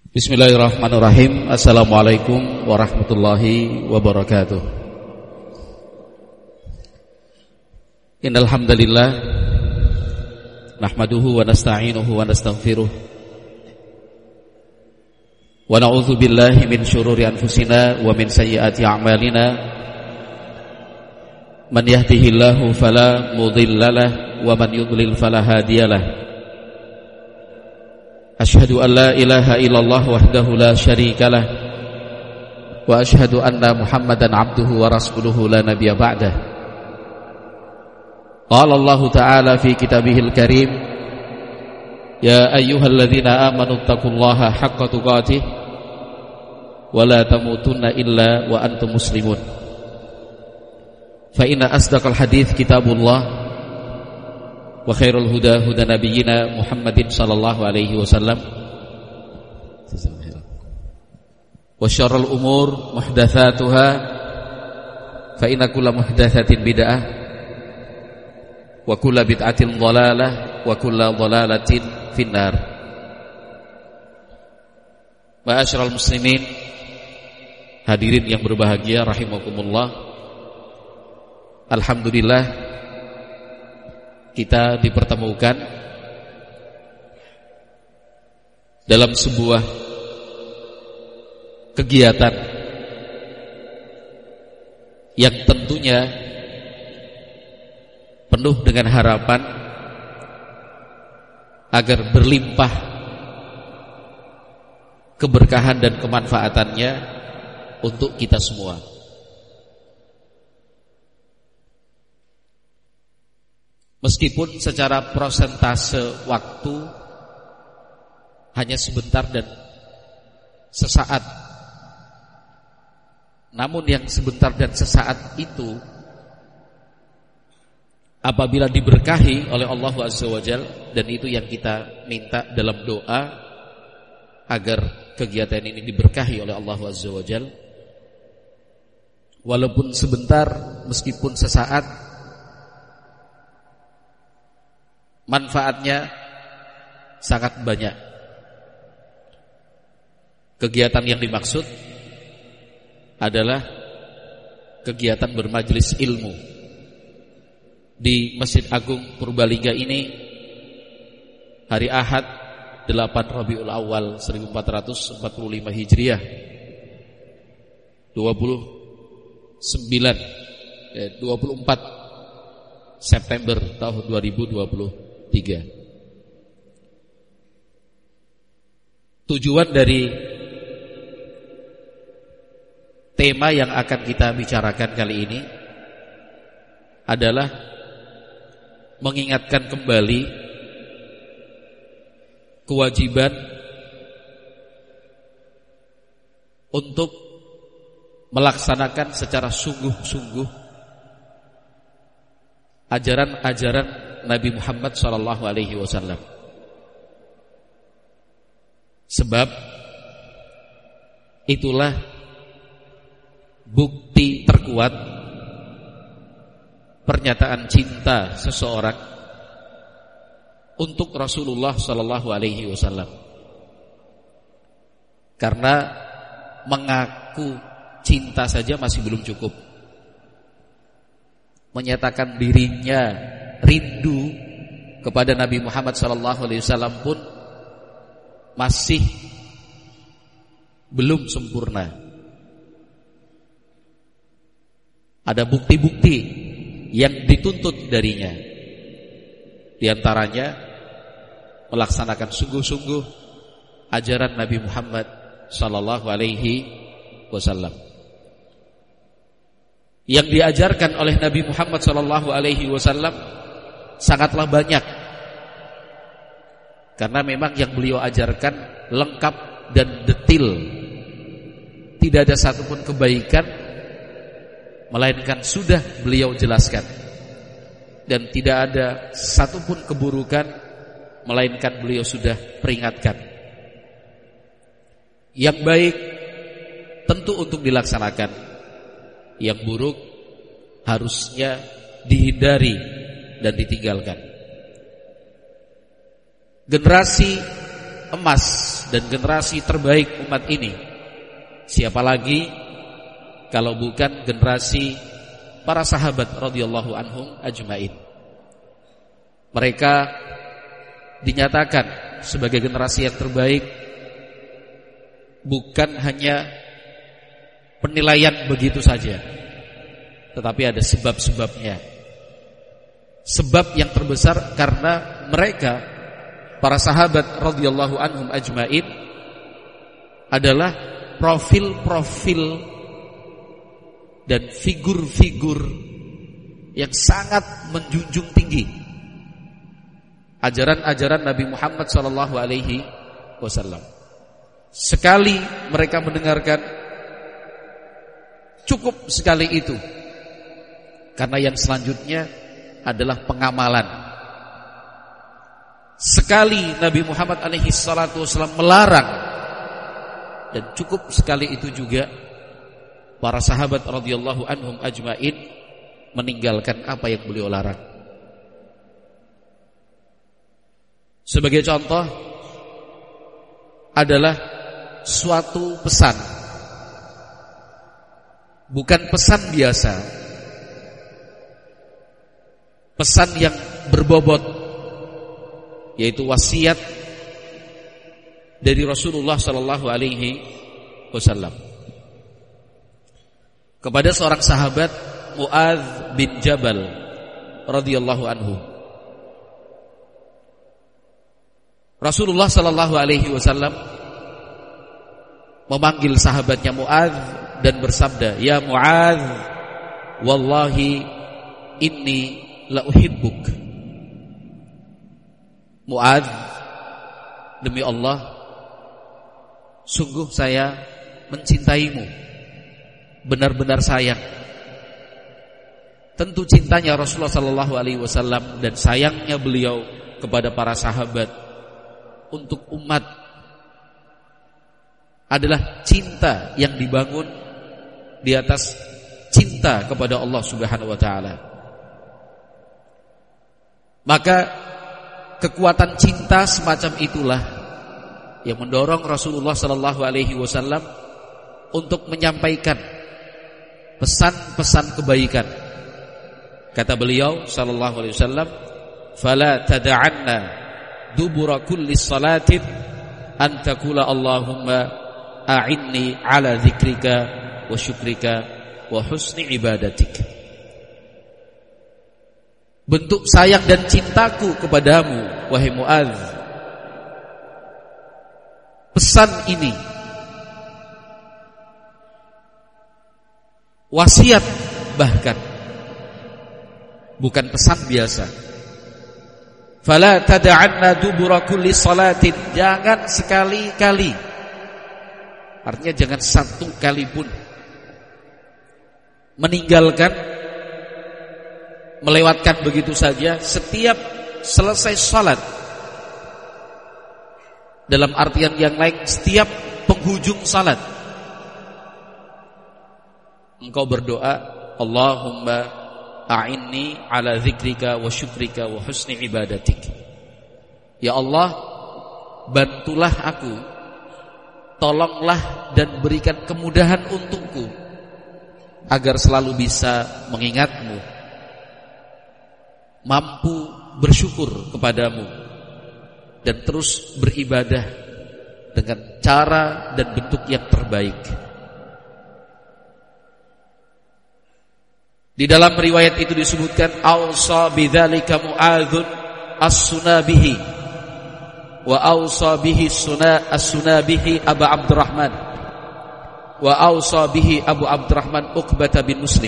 Bismillahirrahmanirrahim. Assalamualaikum warahmatullahi wabarakatuh. Innal hamdalillah nahmaduhu wa nasta'inuhu wa nastaghfiruh wa na'udzu billahi min syururi anfusina wa min sayyiati a'malina. Man yahdihillahu fala mudhillalah wa man yudlil fala hadiyalah. Asyhadu an la ilaha illallah wahdahu la syarikalah wa asyhadu anna Muhammadan abduhu wa rasuluhu la nabiyya ba'dah. Qala Allah ta'ala fi kitabihil karim, ya ayyuhalladzina amanu taqullaha haqqa tuqatih wa la tamutunna illa wa antum muslimun. Fa inna asdaqal hadits kitabullah wa khairul huda huda nabiyyina Muhammadin sallallahu alaihi wasallam wa syarrul umur muhdatsatuha fa inna kulla muhdatsatin bid'ah wa kulla bid'atin dhalalah wa kulla dhalalatin finnar. Ma'asyiral muslimin, hadirin yang berbahagia rahimakumullah, alhamdulillah kita dipertemukan dalam sebuah kegiatan yang tentunya penuh dengan harapan agar berlimpah keberkahan dan kemanfaatannya untuk kita semua. Meskipun secara persentase waktu hanya sebentar dan sesaat, namun yang sebentar dan sesaat itu apabila diberkahi oleh Allah Azza wa Jalla, dan itu yang kita minta dalam doa agar kegiatan ini diberkahi oleh Allah Azza wa Jalla, walaupun sebentar, meskipun sesaat, manfaatnya sangat banyak. Kegiatan yang dimaksud adalah kegiatan bermajelis ilmu di Masjid Agung Purbalingga ini hari Ahad 8 Rabiul Awal 1445 Hijriah, 24 September tahun 2023. Tujuan dari tema yang akan kita bicarakan kali ini adalah mengingatkan kembali kewajiban untuk melaksanakan secara sungguh-sungguh ajaran-ajaran Nabi Muhammad sallallahu alaihi wasallam. Sebab itulah bukti terkuat pernyataan cinta seseorang untuk Rasulullah sallallahu alaihi wasallam. Karena mengaku cinta saja masih belum cukup. Menyatakan dirinya rindu kepada Nabi Muhammad SAW pun masih belum sempurna. Ada bukti-bukti yang dituntut darinya. Di antaranya melaksanakan sungguh-sungguh ajaran Nabi Muhammad SAW. Yang diajarkan oleh Nabi Muhammad SAW sangatlah banyak, karena memang yang beliau ajarkan lengkap dan detil. Tidak ada satupun kebaikan melainkan sudah beliau jelaskan, dan tidak ada satupun keburukan melainkan beliau sudah peringatkan. Yang baik tentu untuk dilaksanakan, yang buruk harusnya dihindari dan ditinggalkan. Generasi emas dan generasi terbaik umat ini. Siapa lagi kalau bukan generasi para sahabat radhiyallahu anhum ajmain. Mereka dinyatakan sebagai generasi yang terbaik bukan hanya penilaian begitu saja, tetapi ada sebab-sebabnya. Sebab yang terbesar karena mereka, para sahabat radhiyallahu anhum ajmain, adalah profil-profil dan figur-figur yang sangat menjunjung tinggi ajaran-ajaran Nabi Muhammad sallallahu alaihi wasallam. Sekali mereka mendengarkan, cukup sekali itu. Karena yang selanjutnya adalah pengamalan. Sekali Nabi Muhammad alaihi salatu wasallam melarang, dan cukup sekali itu juga para sahabat radhiyallahu anhum ajmain meninggalkan apa yang beliau larang. Sebagai contoh adalah suatu pesan, bukan pesan biasa, pesan yang berbobot, yaitu wasiat dari Rasulullah sallallahu alaihi wasallam kepada seorang sahabat, Mu'adz bin Jabal radhiyallahu anhu. Rasulullah sallallahu alaihi wasallam memanggil sahabatnya Mu'adz dan bersabda, "Ya Mu'adz, wallahi inni la uhibbuk." Mu'adz, demi Allah, sungguh saya mencintaimu, benar-benar sayang. Tentu cintanya Rasulullah sallallahu alaihi wasallam dan sayangnya beliau kepada para sahabat untuk umat adalah cinta yang dibangun di atas cinta kepada Allah Subhanahu wa taala. Maka kekuatan cinta semacam itulah yang mendorong Rasulullah sallallahu alaihi wasallam untuk menyampaikan pesan-pesan kebaikan. Kata beliau sallallahu alaihi wasallam, "Fala tad'anna dubura kulli salatin an taqula Allahumma a'inni ala dzikrika wa syukrika wa husni ibadatik." Bentuk sayang dan cintaku kepadamu, wahai Mu'adz, pesan ini, wasiat bahkan, bukan pesan biasa. Fala tad'anna dubura kulli salatin, jangan sekali-kali, artinya jangan satu kali pun meninggalkan, melewatkan begitu saja setiap selesai salat. Dalam artian yang lain, setiap penghujung salat engkau berdoa, Allahumma a'inni ala dzikrika wa syukrika wa husni ibadatik. Ya Allah, bantulah aku, tolonglah dan berikan kemudahan untukku agar selalu bisa mengingatmu, mampu bersyukur kepadamu, dan terus beribadah dengan cara dan bentuk yang terbaik. Di dalam riwayat itu disebutkan, "Ausa bidzalika Mu'adzun as-Sunabihi wa ausa bihi as-Sunabihi Abu Abdurrahman wa ausa bihi Abu Abdurrahman Uqbah bin Muslim."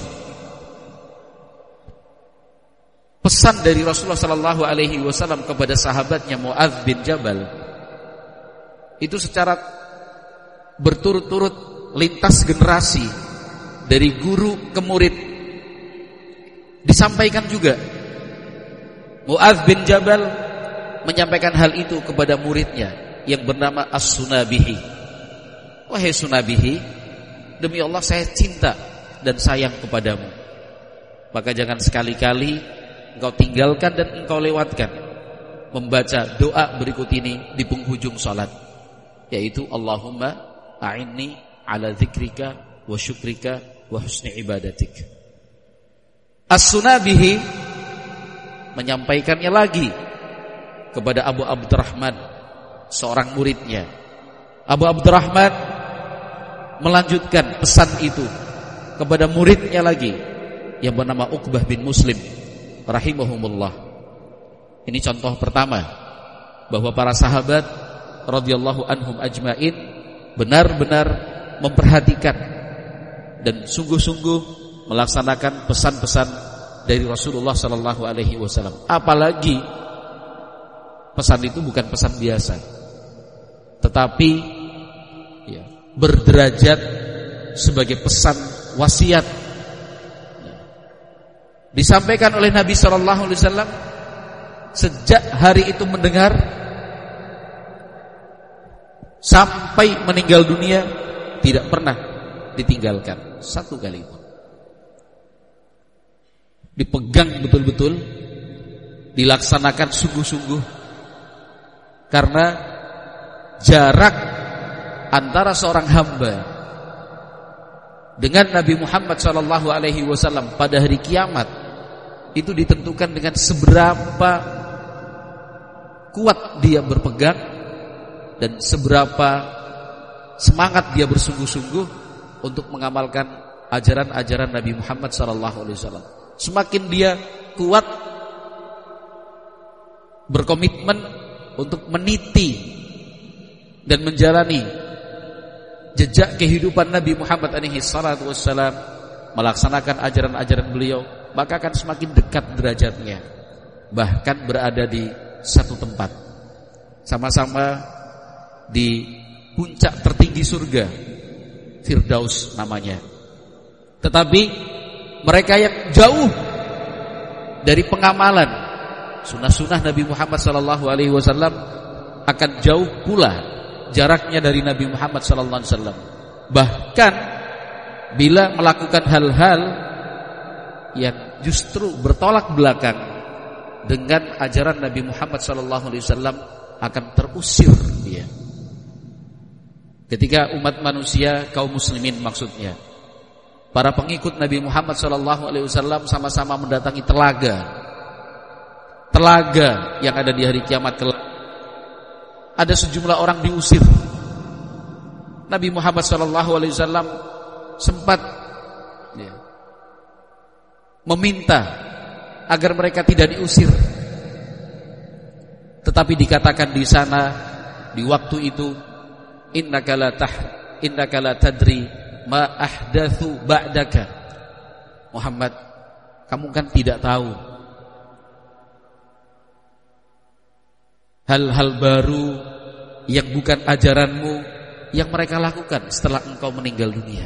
Pesan dari Rasulullah sallallahu alaihi wasallam kepada sahabatnya Mu'adz bin Jabal itu secara berturut-turut lintas generasi, dari guru ke murid, disampaikan juga. Mu'adz bin Jabal menyampaikan hal itu kepada muridnya yang bernama As-Sunabihi. "Wahai Sunabihi, demi Allah saya cinta dan sayang kepadamu, maka jangan sekali-kali engkau tinggalkan dan engkau lewatkan membaca doa berikut ini di penghujung salat, yaitu Allahumma a'inni ala dzikrika wa syukrika wa husni ibadatik. As-Sunabihi menyampaikannya lagi kepada Abu Abdurrahman, seorang muridnya. Abu Abdurrahman melanjutkan pesan itu kepada muridnya lagi yang bernama Uqbah bin Muslim rahimahumullah. Ini contoh pertama bahwa para sahabat radhiyallahu anhum ajmain benar-benar memperhatikan dan sungguh-sungguh melaksanakan pesan-pesan dari Rasulullah sallallahu alaihi wasallam. Apalagi pesan itu bukan pesan biasa, tetapi ya, berderajat sebagai pesan wasiat. Disampaikan oleh Nabi sallallahu alaihi wasallam sejak hari itu mendengar sampai meninggal dunia tidak pernah ditinggalkan satu kali pun. Dipegang betul-betul, dilaksanakan sungguh-sungguh, karena jarak antara seorang hamba dengan Nabi Muhammad SAW pada hari kiamat itu ditentukan dengan seberapa kuat dia berpegang dan seberapa semangat dia bersungguh-sungguh untuk mengamalkan ajaran-ajaran Nabi Muhammad SAW. Semakin dia kuat berkomitmen untuk meniti dan menjalani jejak kehidupan Nabi Muhammad SAW, melaksanakan ajaran-ajaran beliau, maka akan semakin dekat derajatnya, bahkan berada di satu tempat, sama-sama di puncak tertinggi surga, Firdaus namanya. Tetapi mereka yang jauh dari pengamalan sunnah-sunnah Nabi Muhammad SAW akan jauh pula jaraknya dari Nabi Muhammad SAW. Bahkan bila melakukan hal-hal yang justru bertolak belakang dengan ajaran Nabi Muhammad SAW, akan terusir dia. Ketika umat manusia, kaum muslimin maksudnya, para pengikut Nabi Muhammad SAW sama-sama mendatangi telaga yang ada di hari kiamat kelak, ada sejumlah orang diusir. Nabi Muhammad SAW sempat meminta agar mereka tidak diusir, tetapi dikatakan di sana di waktu itu, innaka la tadri ma ahdatsu ba'daka. Muhammad, kamu kan tidak tahu hal-hal baru yang bukan ajaranmu yang mereka lakukan setelah engkau meninggal dunia.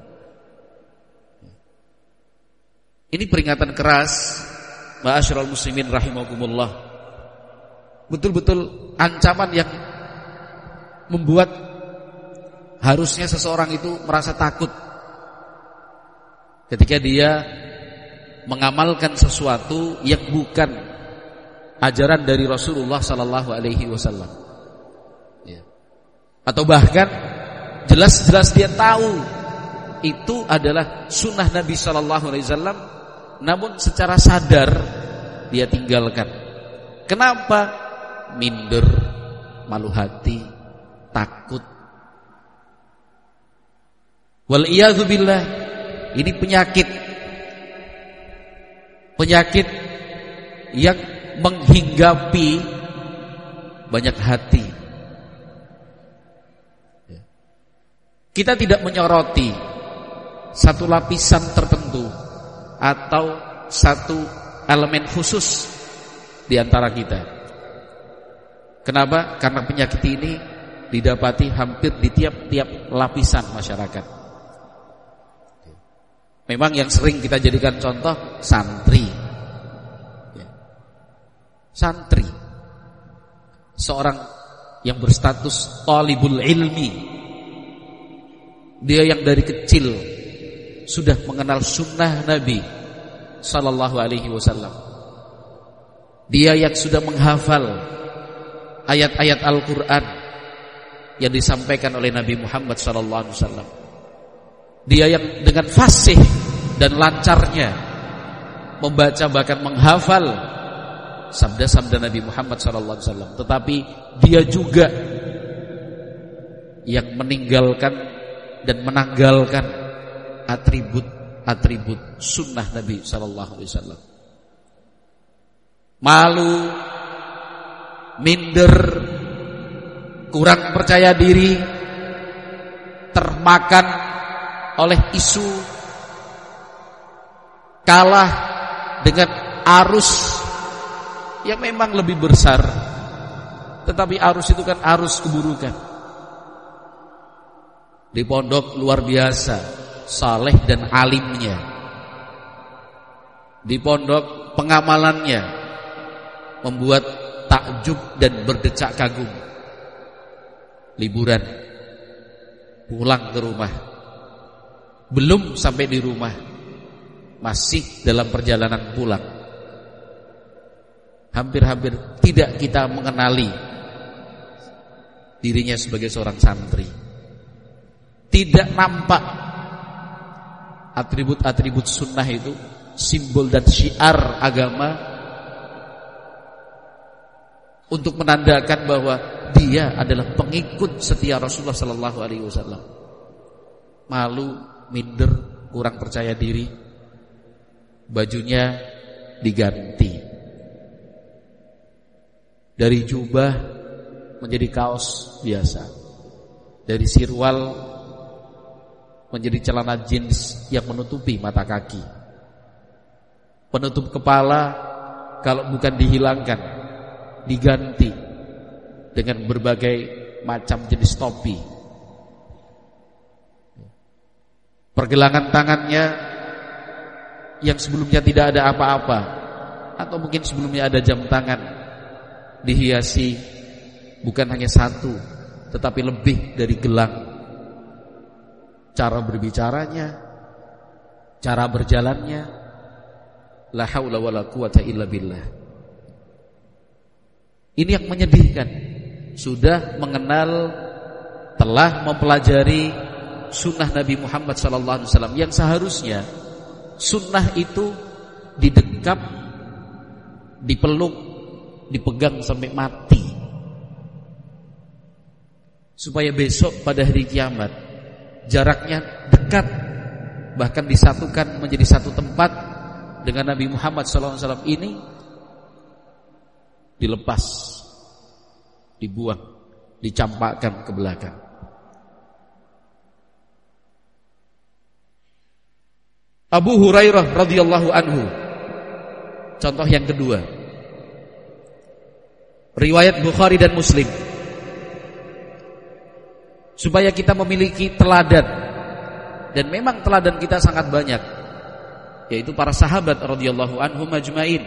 Ini peringatan keras, ma'asyiral muslimin rahimakumullah. Betul-betul ancaman yang membuat harusnya seseorang itu merasa takut ketika dia mengamalkan sesuatu yang bukan ajaran dari Rasulullah sallallahu alaihi wasallam. Atau bahkan jelas-jelas dia tahu itu adalah sunnah Nabi sallallahu alaihi wasallam, namun secara sadar dia tinggalkan. Kenapa? Minder, malu hati, takut. Wal'iyadzubillah, ini penyakit yang menghinggapi banyak hati. Kita tidak menyoroti satu lapisan tertentu atau satu elemen khusus di antara kita. Kenapa? Karena penyakit ini didapati hampir di tiap-tiap lapisan masyarakat. Memang yang sering kita jadikan contoh santri. Santri, seorang yang berstatus talibul ilmi, dia yang dari kecil sudah mengenal sunnah Nabi sallallahu alaihi wasallam. Dia yang sudah menghafal ayat-ayat Al-Quran yang disampaikan oleh Nabi Muhammad SAW. Dia yang dengan fasih dan lancarnya membaca bahkan menghafal sabda-sabda Nabi Muhammad SAW. Tetapi dia juga yang meninggalkan dan menanggalkan atribut sunnah Nabi SAW. Malu, minder, kurang percaya diri, termakan oleh isu, kalah dengan arus yang memang lebih besar. Tetapi arus itu kan arus keburukan. Di pondok luar biasa saleh dan alimnya, di pondok pengamalannya membuat takjub dan berdecak kagum. Liburan, pulang ke rumah, belum sampai di rumah, masih dalam perjalanan pulang, hampir-hampir tidak kita mengenali dirinya sebagai seorang santri. Tidak nampak atribut-atribut sunnah itu, simbol dan syiar agama, untuk menandakan bahwa dia adalah pengikut setia Rasulullah sallallahu alaihi wasallam. Malu, minder, kurang percaya diri, bajunya diganti dari jubah menjadi kaos biasa, dari sirwal menjadi celana jeans yang menutupi mata kaki, penutup kepala kalau bukan dihilangkan diganti dengan berbagai macam jenis topi. Pergelangan tangannya yang sebelumnya tidak ada apa-apa, atau mungkin sebelumnya ada jam tangan, dihiasi bukan hanya satu tetapi lebih dari gelang. Cara berbicaranya, cara berjalannya, la haula wala quwata illa billah. Ini yang menyedihkan. Sudah mengenal, telah mempelajari sunnah Nabi Muhammad SAW, yang seharusnya sunnah itu didekap, dipeluk, dipegang sampai mati, supaya besok pada hari kiamat jaraknya dekat, bahkan disatukan menjadi satu tempat dengan Nabi Muhammad SAW ini, dilepas, dibuang, dicampakkan ke belakang. Abu Hurairah radhiyallahu anhu, contoh yang kedua, riwayat Bukhari dan Muslim, supaya kita memiliki teladan. Dan memang teladan kita sangat banyak, yaitu para sahabat radhiyallahu anhum ajmain.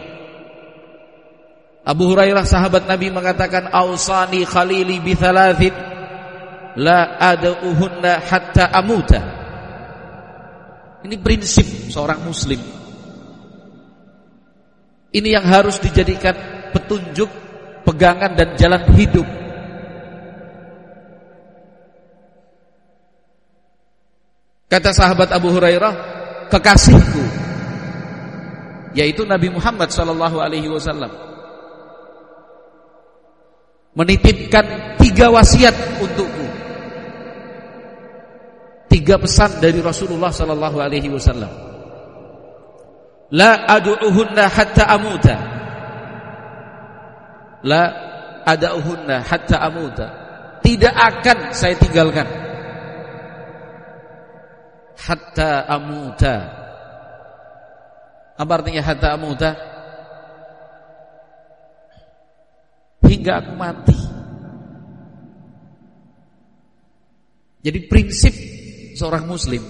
Abu Hurairah sahabat Nabi mengatakan, "Ausani khalili bi thalathin la ad'uhunna hatta amuta." Ini prinsip seorang muslim. Ini yang harus dijadikan petunjuk, pegangan dan jalan hidup. Kata sahabat Abu Hurairah, kekasihku, yaitu Nabi Muhammad SAW, menitipkan 3 wasiat untukku, 3 pesan dari Rasulullah SAW. La ad'uhunna hatta amuta. La ad'uhunna hatta amuta. Tidak akan saya tinggalkan hatta amuta. Apa artinya hatta amuta? Hingga aku mati. Jadi prinsip seorang muslim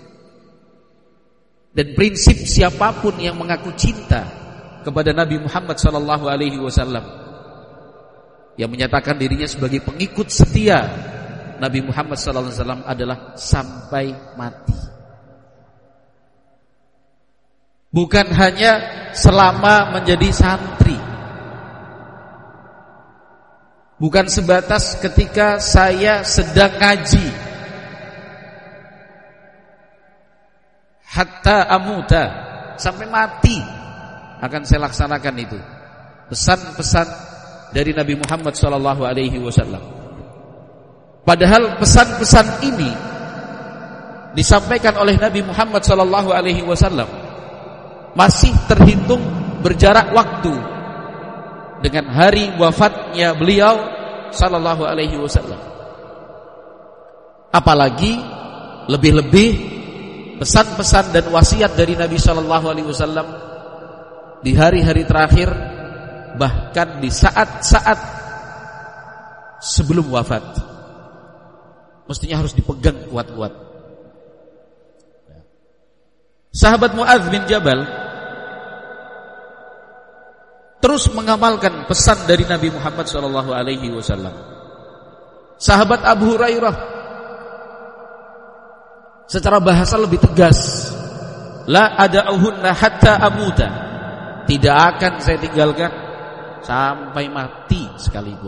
dan prinsip siapapun yang mengaku cinta kepada Nabi Muhammad SAW, yang menyatakan dirinya sebagai pengikut setia Nabi Muhammad SAW, adalah sampai mati. Bukan hanya selama menjadi santri, bukan sebatas ketika saya sedang ngaji. Hatta amuta, sampai mati akan saya laksanakan itu. Pesan-pesan dari Nabi Muhammad SAW. Padahal pesan-pesan ini disampaikan oleh Nabi Muhammad SAW masih terhitung berjarak waktu dengan hari wafatnya beliau sallallahu alaihi wasallam. Apalagi lebih-lebih pesan-pesan dan wasiat dari Nabi sallallahu alaihi wasallam di hari-hari terakhir, bahkan di saat-saat sebelum wafat, mestinya harus dipegang kuat-kuat. Sahabat Muadz bin Jabal terus mengamalkan pesan dari Nabi Muhammad SAW. Sahabat Abu Hurairah secara bahasa lebih tegas, la ada'uhunna hatta amuta, tidak akan saya tinggalkan sampai mati sekalipun.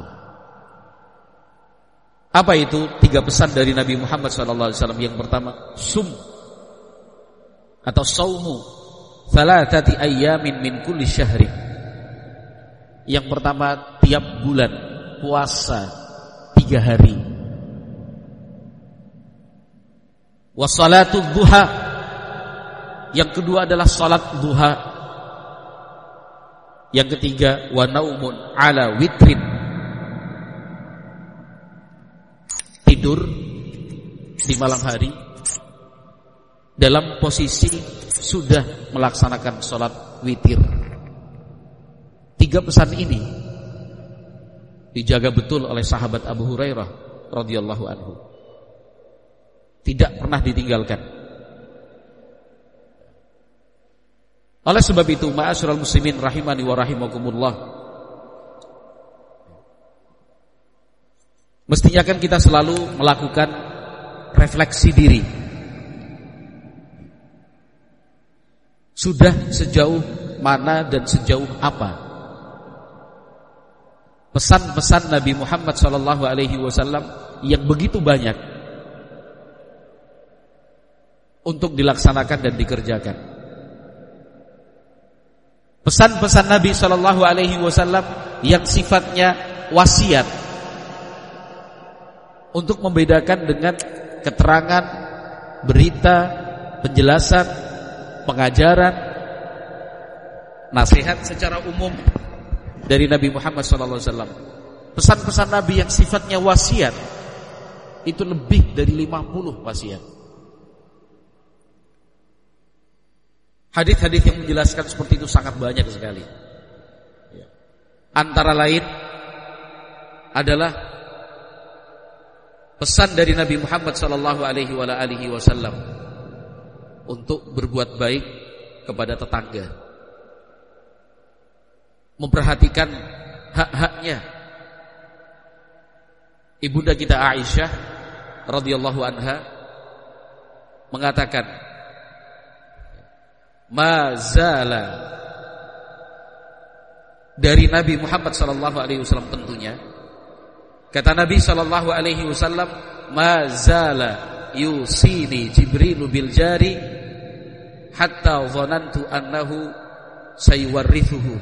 Apa itu 3 pesan dari Nabi Muhammad SAW? Yang pertama, sum atau saumu thalathati ayyamin min kulli syahri. Yang pertama, tiap bulan puasa 3 hari. Wassalatu duha. Yang kedua adalah salat duha. Yang ketiga, wa naumun ala witrin, tidur di malam hari dalam posisi sudah melaksanakan salat witir. 3 pesan ini dijaga betul oleh sahabat Abu Hurairah radhiyallahu anhu. Tidak pernah ditinggalkan. Oleh sebab itu, ma'asyiral muslimin rahimani wa rahimakumullah, mestinya kan kita selalu melakukan refleksi diri. Sudah sejauh mana dan sejauh apa pesan-pesan Nabi Muhammad SAW yang begitu banyak untuk dilaksanakan dan dikerjakan. Pesan-pesan Nabi SAW yang sifatnya wasiat, untuk membedakan dengan keterangan, berita, penjelasan, pengajaran, nasihat secara umum dari Nabi Muhammad SAW. Pesan-pesan Nabi yang sifatnya wasiat itu lebih dari 50 wasiat. Hadis-hadis yang menjelaskan seperti itu sangat banyak sekali. Antara lain adalah pesan dari Nabi Muhammad SAW untuk berbuat baik kepada tetangga, memperhatikan hak-haknya. Ibunda kita Aisyah radhiyallahu anha mengatakan, mazala, dari Nabi Muhammad SAW tentunya, kata Nabi SAW, mazala yusini Jibrilu bil jari hatta dhanantu annahu sayuwarrithuhu.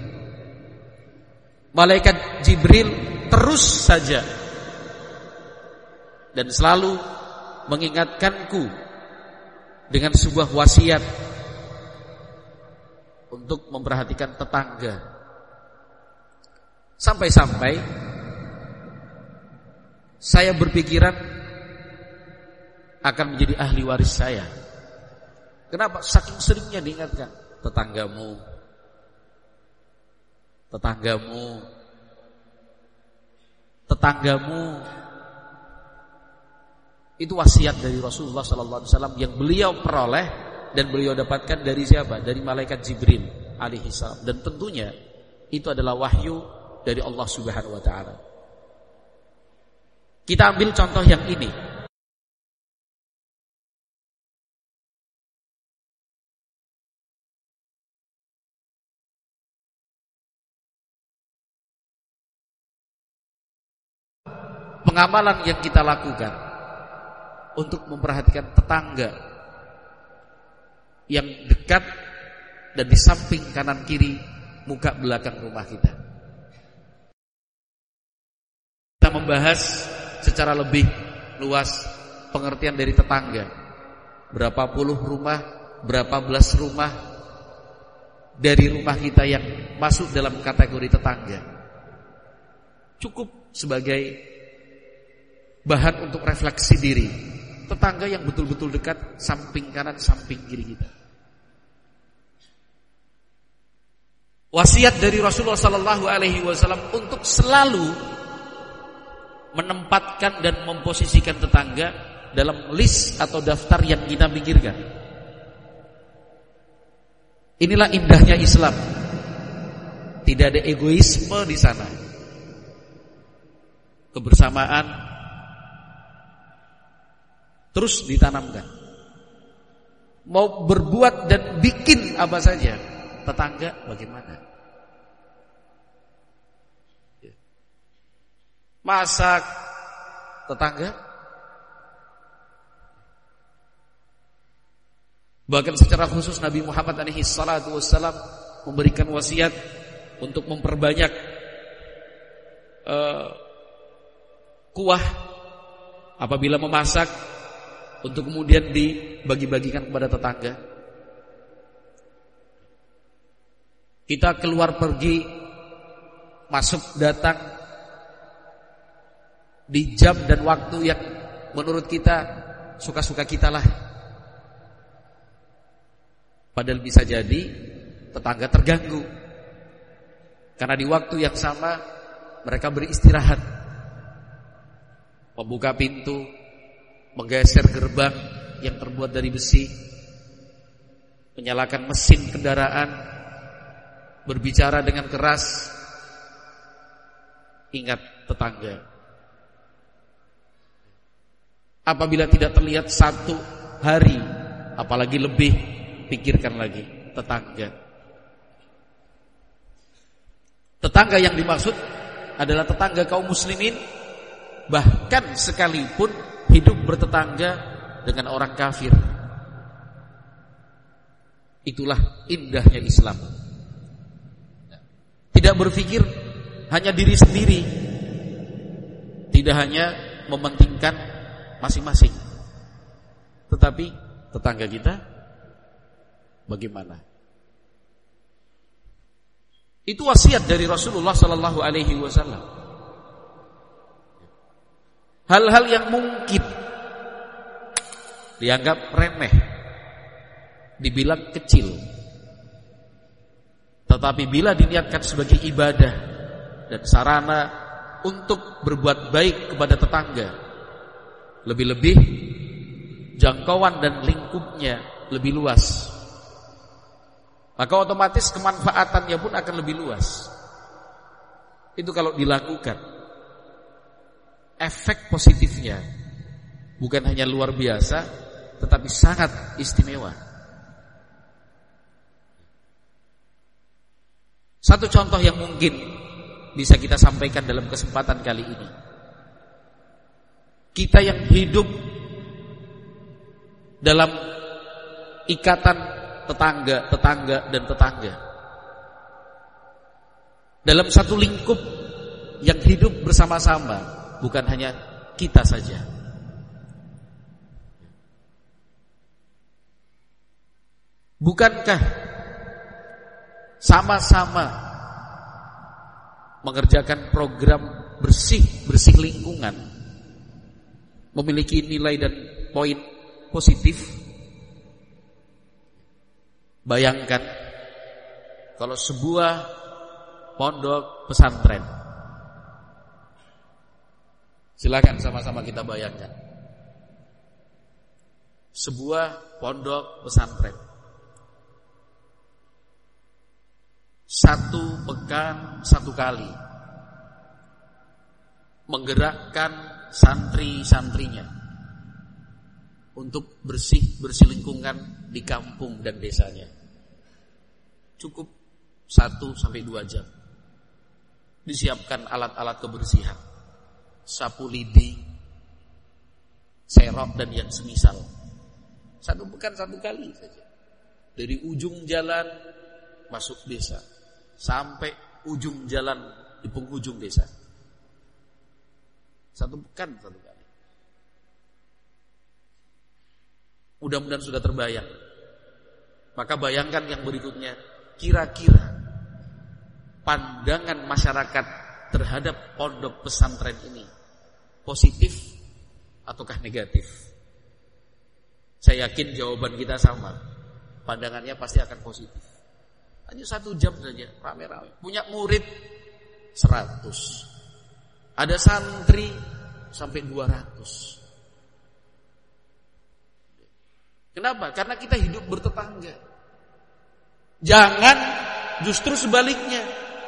Malaikat Jibril terus saja dan selalu mengingatkanku dengan sebuah wasiat untuk memperhatikan tetangga. Sampai-sampai saya berpikiran akan menjadi ahli waris saya. Kenapa? Saking seringnya diingatkan, tetanggamu itu wasiat dari Rasulullah SAW yang beliau peroleh dan beliau dapatkan dari siapa? Dari malaikat Jibril alaihi salam. Dan tentunya itu adalah wahyu dari Allah Subhanahu wa taala. Kita ambil contoh yang ini. pengamalan yang kita lakukan untuk memperhatikan tetangga yang dekat dan di samping kanan kiri muka belakang rumah kita. Kita membahas secara lebih luas pengertian dari tetangga. Berapa puluh rumah, berapa belas rumah dari rumah kita yang masuk dalam kategori tetangga. Cukup sebagai bahan untuk refleksi diri. Tetangga yang betul-betul dekat, samping kanan, samping kiri kita. Wasiat dari Rasulullah SAW untuk selalu menempatkan dan memposisikan tetangga dalam list atau daftar yang kita pikirkan. Inilah indahnya Islam. Tidak ada egoisme di sana. Kebersamaan terus ditanamkan. Mau berbuat dan bikin apa saja, tetangga bagaimana? Masak, tetangga. Bahkan secara khusus Nabi Muhammad SAW memberikan wasiat untuk memperbanyak kuah apabila memasak, untuk kemudian dibagi-bagikan kepada tetangga. Kita keluar pergi, masuk datang di jam dan waktu yang menurut kita suka-suka kita lah. Padahal bisa jadi tetangga terganggu karena di waktu yang sama mereka beristirahat, membuka pintu, menggeser gerbang yang terbuat dari besi, menyalakan mesin kendaraan, berbicara dengan keras. Ingat tetangga. Apabila tidak terlihat satu hari, apalagi lebih, pikirkan lagi tetangga. Tetangga yang dimaksud adalah tetangga kaum muslimin, bahkan sekalipun hidup bertetangga dengan orang kafir. Itulah indahnya Islam. Tidak berpikir hanya diri sendiri, tidak hanya mementingkan masing-masing, tetapi tetangga kita bagaimana? Itu wasiat dari Rasulullah SAW. Hal-hal yang mungkin dianggap remeh, dibilang kecil, tetapi bila diniatkan sebagai ibadah dan sarana untuk berbuat baik kepada tetangga, lebih-lebih jangkauan dan lingkupnya lebih luas, maka otomatis kemanfaatannya pun akan lebih luas. Itu kalau dilakukan, efek positifnya bukan hanya luar biasa, tetapi sangat istimewa. Satu contoh yang mungkin bisa kita sampaikan dalam kesempatan kali ini. Kita yang hidup dalam ikatan tetangga dan tetangga, dalam satu lingkup yang hidup bersama-sama, bukan hanya kita saja. Bukankah sama-sama mengerjakan program bersih lingkungan memiliki nilai dan poin positif? Bayangkan kalau sebuah pondok pesantren, silakan sama-sama kita bayangkan, sebuah pondok pesantren satu pekan satu kali menggerakkan santri-santrinya untuk bersih lingkungan di kampung dan desanya. Cukup 1-2 jam. Disiapkan alat-alat kebersihan. sapu lidi, serok dan yang semisal. Satu pekan satu kali saja. Dari ujung jalan masuk desa sampai ujung jalan di penghujung desa. Satu pekan satu kali. Mudah-mudahan sudah terbayang. Maka bayangkan yang berikutnya, kira-kira pandangan masyarakat terhadap pondok pesantren ini positif ataukah negatif? Saya yakin jawaban kita sama. Pandangannya pasti akan positif. Hanya 1 jam saja, rame-rame. Punya murid 100. Ada santri sampai 200. Kenapa? Karena kita hidup bertetangga. Jangan justru sebaliknya.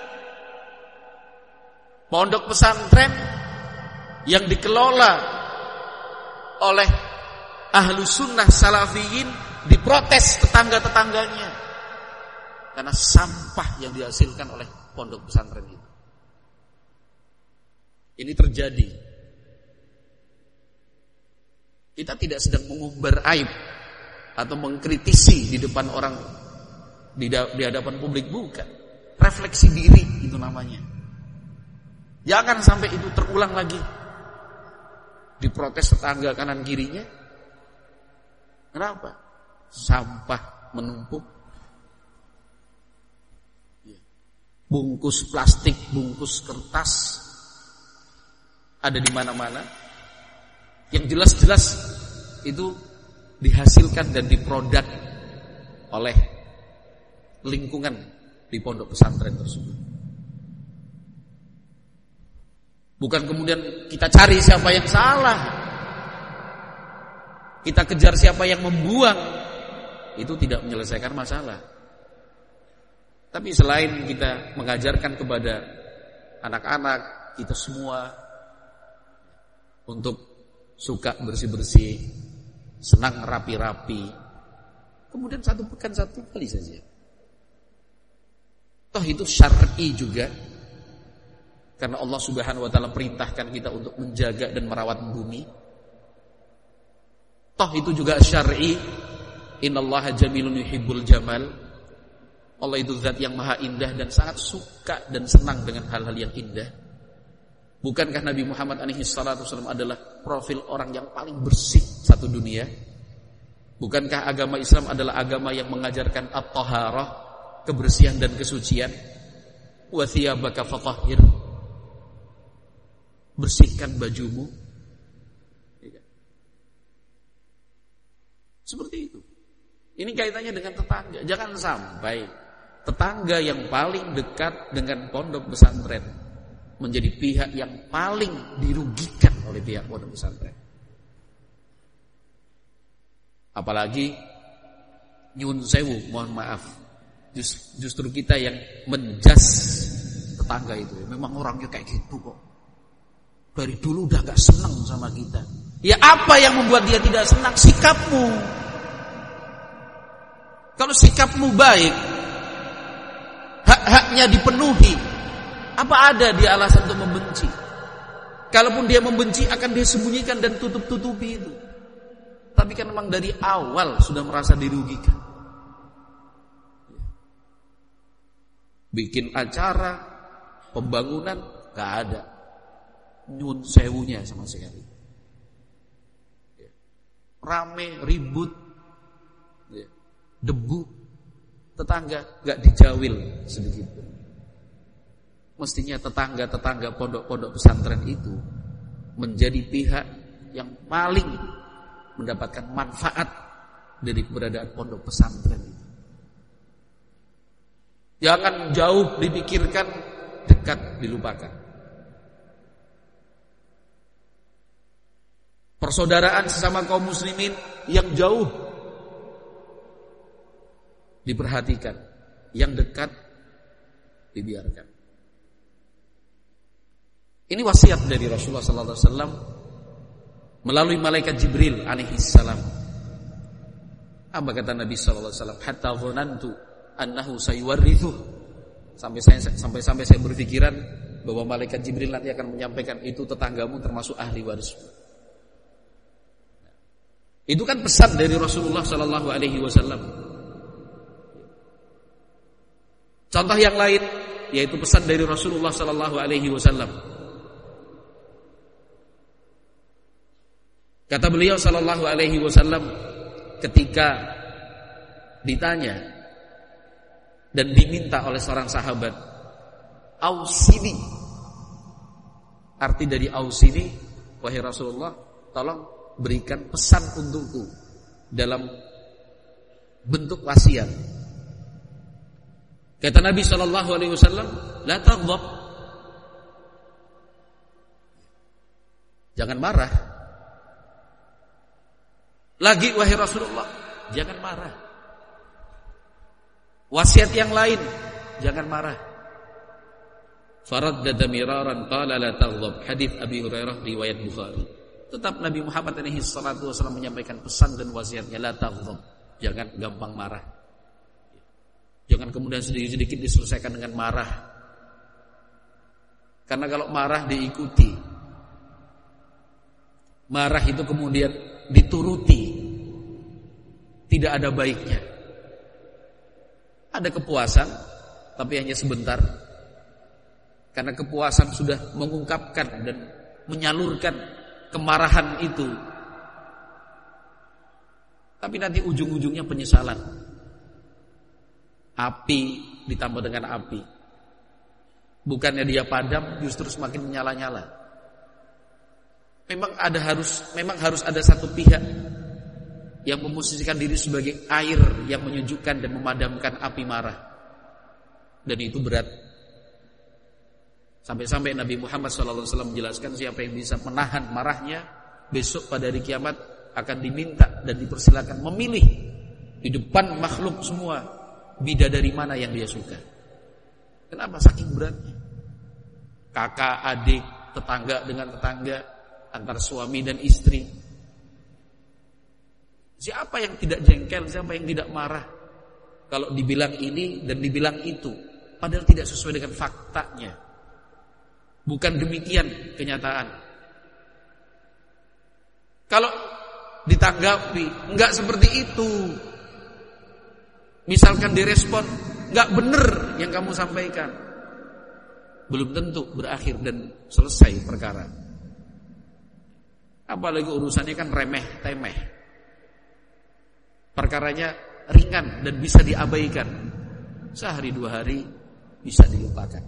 Pondok pesantren yang dikelola oleh ahlu sunnah salafiyin diprotes tetangga-tetangganya karena sampah yang dihasilkan oleh pondok pesantren itu. Ini terjadi. Kita tidak sedang mengumbar aib atau mengkritisi di depan orang, di hadapan publik, bukan. Refleksi diri itu namanya. Jangan sampai itu terulang lagi. Diprotes tetangga kanan kirinya. Kenapa? Sampah menumpuk. Bungkus plastik, bungkus kertas ada di mana-mana. Yang jelas-jelas itu dihasilkan dan diproduk oleh lingkungan di pondok pesantren tersebut. Bukan kemudian kita cari siapa yang salah, kita kejar siapa yang membuang. Itu tidak menyelesaikan masalah. Tapi selain kita mengajarkan kepada anak-anak kita semua untuk suka bersih-bersih, senang rapi-rapi, kemudian 1 pekan 1 kali saja. Toh itu syar'i juga, karena Allah Subhanahu wa taala perintahkan kita untuk menjaga dan merawat bumi. Toh itu juga syar'i, innallaha jamilun yuhibbul jamal. Allah itu zat yang maha indah dan sangat suka dan senang dengan hal-hal yang indah. Bukankah Nabi Muhammad SAW adalah profil orang yang paling bersih satu dunia? Bukankah agama Islam adalah agama yang mengajarkan at-taharah, kebersihan dan kesucian? Wa thiyabaka fatahhir, bersihkan bajumu. Seperti itu. Ini kaitannya dengan tetangga. Jangan sampai tetangga yang paling dekat dengan pondok pesantren menjadi pihak yang paling dirugikan oleh pihak pondok pesantren. Apalagi nyun sewu, mohon maaf, justru kita yang menjas tetangga itu. Memang orangnya kayak gitu kok. Dari dulu udah gak senang sama kita. Ya apa yang membuat dia tidak senang? Sikapmu. Kalau sikapmu baik, hak-haknya dipenuhi, apa ada dia alasan untuk membenci? Kalaupun dia membenci, akan dia sembunyikan dan tutup-tutupi itu. Tapi kan memang dari awal sudah merasa dirugikan. Bikin acara pembangunan gak ada nyun sewunya sama sekali. Rame, ribut, debu, tetangga gak dijawil sedikit pun. Mestinya tetangga-tetangga pondok-pondok pesantren itu menjadi pihak yang paling mendapatkan manfaat dari keberadaan pondok pesantren itu. Jangan jauh dipikirkan, dekat dilupakan. Persaudaraan sesama kaum muslimin yang jauh diperhatikan, yang dekat dibiarkan. Ini wasiat dari Rasulullah sallallahu alaihi wasallam melalui malaikat Jibril alaihi salam. Apa kata Nabi sallallahu alaihi wasallam? Hatta dhanantu annahu sayuwarrithu. Sampai saya berpikiran bahwa malaikat Jibril nanti akan menyampaikan itu tetanggamu termasuk ahli waris. Itu kan pesan dari Rasulullah sallallahu alaihi wasallam. Contoh yang lain yaitu pesan dari Rasulullah sallallahu alaihi wasallam. Kata beliau sallallahu alaihi wasallam ketika ditanya dan diminta oleh seorang sahabat, "Ausini." Arti dari ausini, wahai Rasulullah, tolong berikan pesan untukku dalam bentuk wasiat. Kata Nabi sallallahu alaihi wasallam, "La taghdab." Jangan marah. Lagi wahai Rasulullah, jangan marah. Wasiat yang lain, jangan marah. Faraddada miraran qala la taghdab. Hadis Abi Hurairah riwayat Bukhari. Tetap Nabi Muhammad alaihi salatu wasallam menyampaikan pesan dan wasiatnya, la taghdab. Jangan gampang marah. Jangan kemudian sedikit-sedikit diselesaikan dengan marah. Karena kalau marah diikuti, marah itu kemudian dituruti, tidak ada baiknya. Ada kepuasan, tapi hanya sebentar. Karena kepuasan sudah mengungkapkan dan menyalurkan kemarahan itu. Tapi nanti ujung-ujungnya penyesalan. Api ditambah dengan api. Bukannya dia padam, justru semakin menyala-nyala. Memang harus ada satu pihak yang memposisikan diri sebagai air yang menyejukkan dan memadamkan api marah. Dan itu berat. Sampai-sampai Nabi Muhammad SAW menjelaskan siapa yang bisa menahan marahnya, besok pada hari kiamat akan diminta dan dipersilakan memilih di depan makhluk semua bidadari mana yang dia suka. Kenapa? Saking beratnya. Kakak, adik, tetangga dengan tetangga, antar suami dan istri. Siapa yang tidak jengkel, siapa yang tidak marah kalau dibilang ini dan dibilang itu, padahal tidak sesuai dengan faktanya. Bukan demikian kenyataan. Kalau ditanggapi enggak seperti itu, misalkan direspon enggak benar yang kamu sampaikan, belum tentu berakhir dan selesai perkara. Apalagi urusannya kan remeh-temeh, perkaranya ringan dan bisa diabaikan, sehari dua hari bisa dilupakan.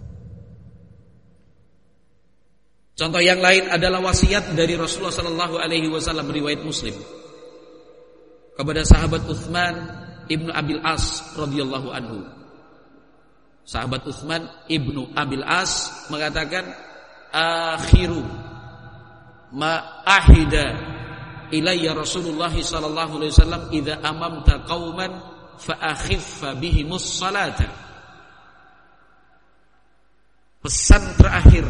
Contoh yang lain adalah wasiat dari Rasulullah sallallahu alaihi wasallam riwayat Muslim kepada sahabat Utsman ibnu Abil As radhiyallahu anhu. Sahabat Utsman ibnu Abil As mengatakan, "Akhiru ma ahida ilayya Rasulullah sallallahu alaihi wasallam idza amamta qauman fa akhiffa bihimus salata." Pesan terakhir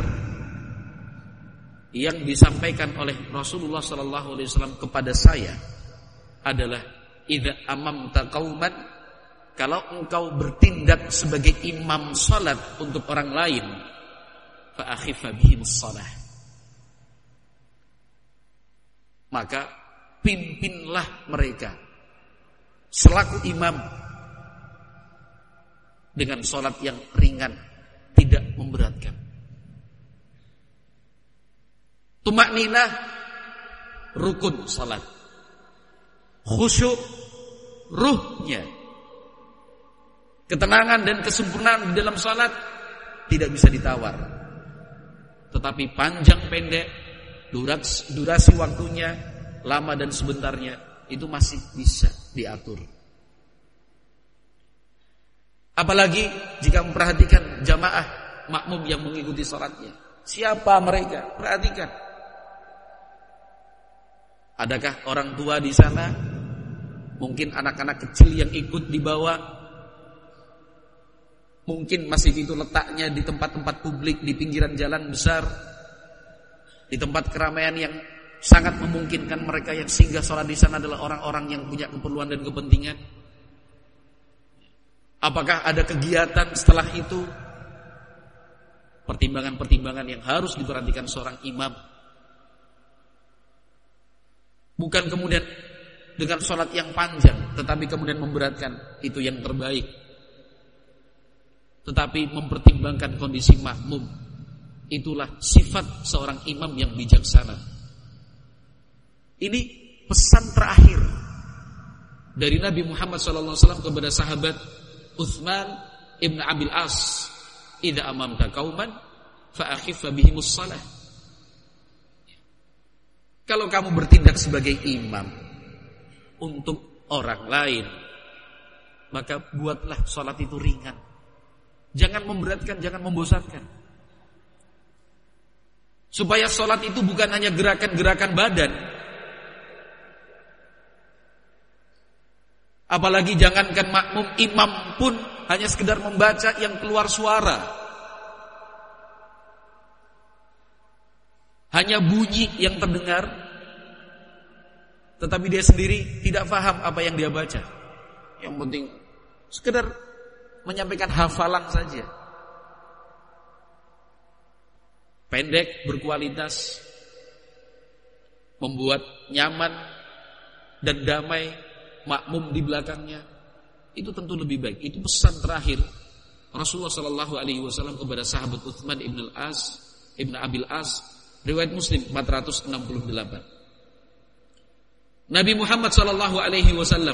yang disampaikan oleh Rasulullah sallallahu alaihi wasallam kepada saya adalah, idza amamta qauman, kalau engkau bertindak sebagai imam salat untuk orang lain, fa akhiffa bihimus shalah, maka pimpinlah mereka selaku imam dengan salat yang ringan, tidak memberatkan. Tumakninah rukun salat, khusyuk ruhnya, ketenangan dan kesempurnaan di dalam salat tidak bisa ditawar. Tetapi panjang pendek, durasi waktunya, lama dan sebentarnya, itu masih bisa diatur. Apalagi jika memperhatikan jamaah makmum yang mengikuti salatnya. Siapa mereka? Perhatikan. Adakah orang tua di sana? Mungkin anak-anak kecil yang ikut dibawa. Mungkin masjid itu letaknya di tempat-tempat publik, di pinggiran jalan besar, di tempat keramaian yang sangat memungkinkan mereka yang singgah sholat di sana adalah orang-orang yang punya keperluan dan kepentingan. Apakah ada kegiatan setelah itu? pertimbangan-pertimbangan yang harus diperhatikan seorang imam. Bukan kemudian dengan sholat yang panjang tetapi kemudian memberatkan, itu yang terbaik. Tetapi mempertimbangkan kondisi makmum, itulah sifat seorang imam yang bijaksana. Ini pesan terakhir dari Nabi Muhammad SAW kepada sahabat Utsman ibn Abil As, idza amamta qauman fa akhif bihimus shalah. Kalau kamu bertindak sebagai imam untuk orang lain, maka buatlah salat itu ringan. Jangan memberatkan, jangan membosankan. Supaya salat itu bukan hanya gerakan-gerakan badan. Apalagi jangankan makmum, imam pun hanya sekedar membaca yang keluar suara. Hanya bunyi yang terdengar, tetapi dia sendiri tidak paham apa yang dia baca. Yang penting sekedar menyampaikan hafalan saja. Pendek, berkualitas, membuat nyaman dan damai makmum di belakangnya, itu tentu lebih baik. Itu pesan terakhir Rasulullah SAW kepada sahabat Utsman ibn Abil As, riwayat Muslim 468. Nabi Muhammad SAW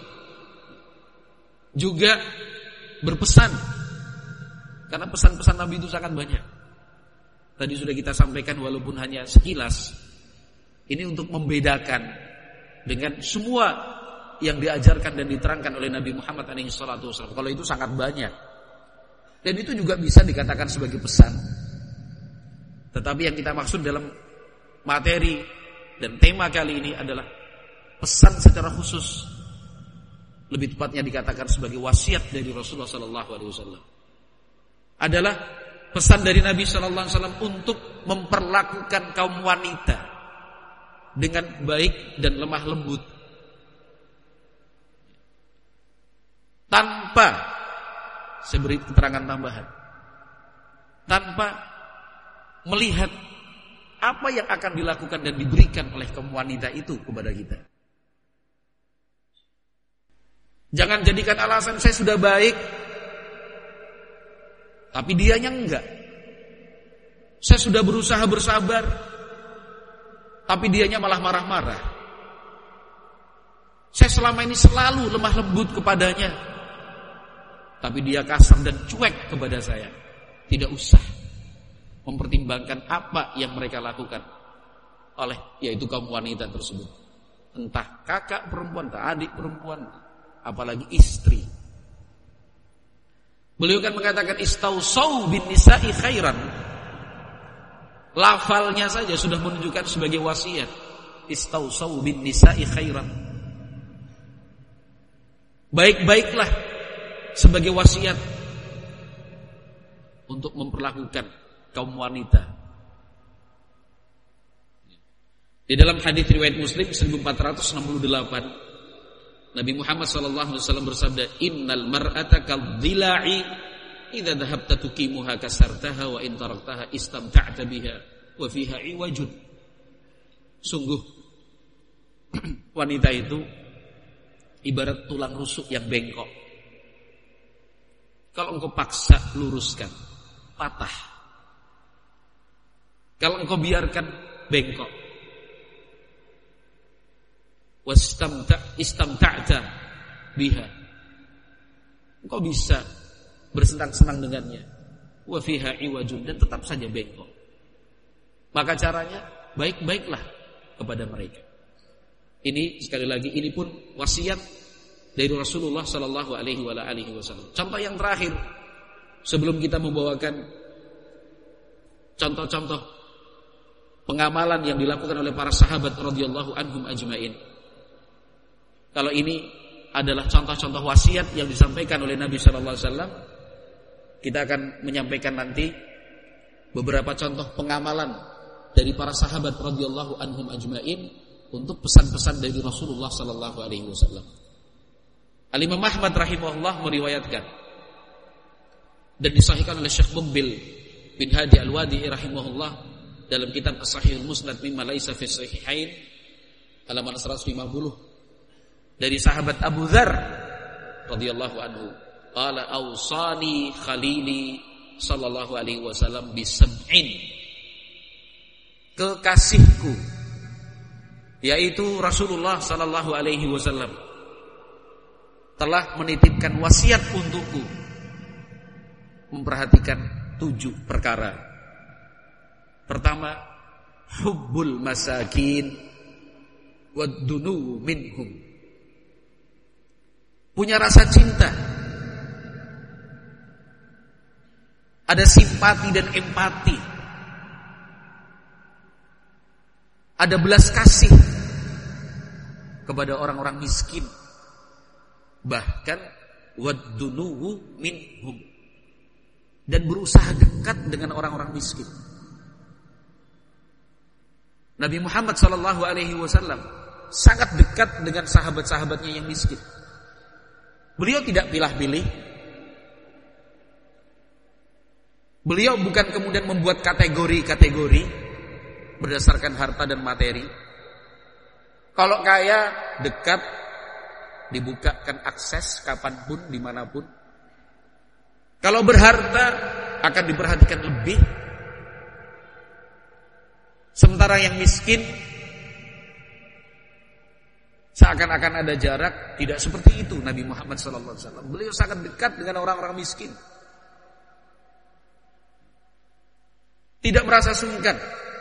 juga berpesan, karena pesan-pesan Nabi itu sangat banyak. Tadi sudah kita sampaikan walaupun hanya sekilas. Ini untuk membedakan dengan semua yang diajarkan dan diterangkan oleh Nabi Muhammad SAW. Kalau itu sangat banyak, dan itu juga bisa dikatakan sebagai pesan. Tetapi yang kita maksud dalam materi dan tema kali ini adalah pesan secara khusus. Lebih tepatnya dikatakan sebagai wasiat dari Rasulullah SAW. Adalah pesan dari Nabi SAW untuk memperlakukan kaum wanita dengan baik dan lemah lembut, tanpa, saya beri keterangan tambahan, tanpa melihat apa yang akan dilakukan dan diberikan oleh kaum wanita itu kepada kita. Jangan jadikan alasan saya sudah baik, tapi dianya enggak. Saya sudah berusaha bersabar, tapi dianya malah marah-marah. Saya selama ini selalu lemah lembut kepadanya, tapi dia kasar dan cuek kepada saya. Tidak usah mempertimbangkan apa yang mereka lakukan oleh, yaitu kaum wanita tersebut. Entah kakak perempuan, entah adik perempuan, apalagi istri. Beliau kan mengatakan istausau bin nisa'i khairan. Lafalnya saja sudah menunjukkan sebagai wasiat. Istausau bin nisa'i khairan. Baik-baiklah sebagai wasiat untuk memperlakukan kaum wanita. Di dalam hadis riwayat Muslim 1468, Nabi Muhammad SAW bersabda, innal mar'ata kadhila'i idza dhahabta tuqimuha kasartaha wa in taraktaha istamta'ta biha wa fiha iwajun. Sungguh wanita itu ibarat tulang rusuk yang bengkok. Kalau engkau paksa luruskan, patah. Kalau engkau biarkan, bengkok. Istamta'ta biha, engkau bisa bersenang-senang dengannya. Wa fiha iwajun, dan tetap saja bengkok. Maka caranya baik-baiklah kepada mereka. Ini sekali lagi, ini pun wasiat dari Rasulullah sallallahu alaihi wasallam. Contoh yang terakhir sebelum kita membawakan contoh-contoh pengamalan yang dilakukan oleh para sahabat radhiyallahu anhum ajmain. Kalau ini adalah contoh-contoh wasiat yang disampaikan oleh Nabi sallallahu alaihi wasallam, kita akan menyampaikan nanti beberapa contoh pengamalan dari para sahabat radhiyallahu anhum ajmain untuk pesan-pesan dari Rasulullah sallallahu alaihi wasallam. Al-Imam Ahmad rahimahullah meriwayatkan dan disahihkan oleh Syekh Mubil bin Hadi Al-Wadi'i rahimahullah dalam kitab As-Sahihul Musnad mimma laisa fi sahihain halaman 150 dari sahabat Abu Dzar radhiyallahu anhu, qala awsani khalili sallallahu alaihi wasallam bisab'in, kekasihku yaitu Rasulullah sallallahu alaihi wasallam telah menitipkan wasiat untukku memperhatikan 7 perkara. Pertama, hubbul masakin wad-dunu minhum, punya rasa cinta, ada simpati dan empati, ada belas kasih kepada orang-orang miskin, bahkan wad-dunu minhum, dan berusaha dekat dengan orang-orang miskin. Nabi Muhammad SAW sangat dekat dengan sahabat-sahabatnya yang miskin. Beliau tidak pilih-pilih. Beliau bukan kemudian membuat kategori-kategori berdasarkan harta dan materi. Kalau kaya, dekat, dibukakan akses kapanpun, dimanapun. Kalau berharta, akan diperhatikan lebih. Sementara yang miskin, seakan-akan ada jarak. Tidak seperti itu Nabi Muhammad SAW. Beliau sangat dekat dengan orang-orang miskin. Tidak merasa sungkan.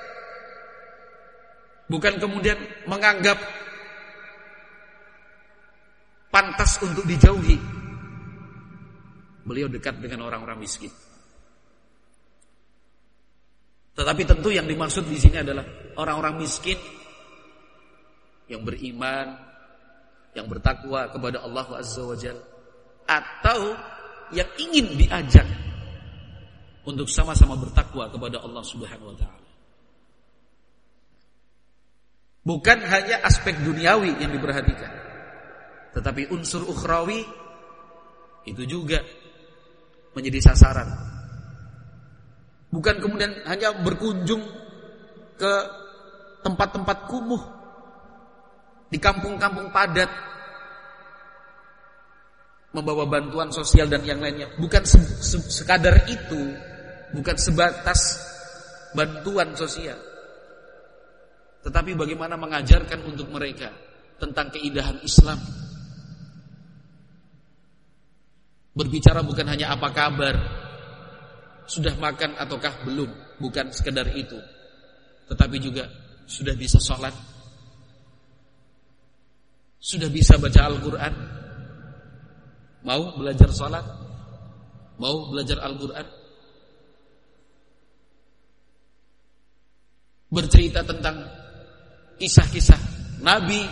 Bukan kemudian menganggap pantas untuk dijauhi. Beliau dekat dengan orang-orang miskin. Tetapi tentu yang dimaksud di sini adalah orang-orang miskin yang beriman, yang bertakwa kepada Allah Azza wa Jalla, atau yang ingin diajak untuk sama-sama bertakwa kepada Allah Subhanahu wa taala. Bukan hanya aspek duniawi yang diperhatikan, tetapi unsur ukhrawi itu juga menjadi sasaran. Bukan kemudian hanya berkunjung ke tempat-tempat kumuh di kampung-kampung padat, membawa bantuan sosial dan yang lainnya. Bukan sekadar itu, bukan sebatas bantuan sosial, tetapi bagaimana mengajarkan untuk mereka tentang keindahan Islam. Berbicara bukan hanya apa kabar, sudah makan ataukah belum, bukan sekedar itu, tetapi juga sudah bisa sholat, sudah bisa baca Al-Quran, mau belajar sholat, mau belajar Al-Quran. Bercerita tentang kisah-kisah Nabi,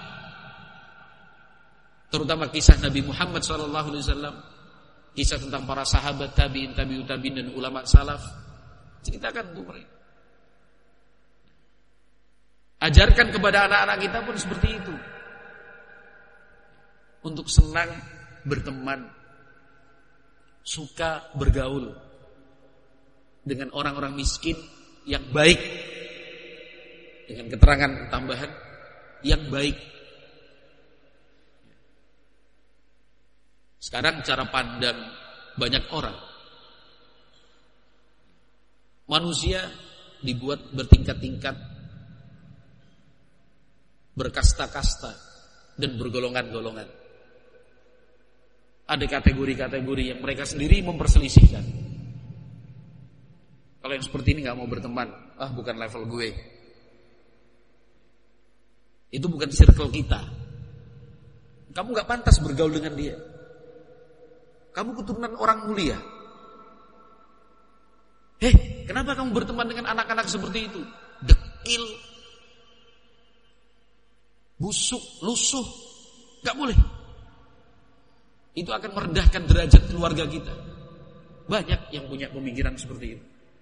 terutama kisah Nabi Muhammad SAW, kisah tentang para sahabat, tabi'in, tabi'ut tabi'in, dan ulama salaf. Ceritakan untuk mereka. Ajarkan kepada anak-anak kita pun seperti itu. Untuk senang berteman, suka bergaul dengan orang-orang miskin yang baik. Dengan keterangan tambahan, yang baik. Sekarang cara pandang banyak orang, manusia dibuat bertingkat-tingkat, berkasta-kasta, dan bergolongan-golongan. Ada kategori-kategori yang mereka sendiri memperselisihkan. Kalau yang seperti ini gak mau berteman, bukan level gue, itu bukan circle kita, kamu gak pantas bergaul dengan dia. Kamu keturunan orang mulia. Kenapa kamu berteman dengan anak-anak seperti itu? Dekil, busuk, lusuh. Gak boleh. Itu akan merendahkan derajat keluarga kita. Banyak yang punya pemikiran seperti itu.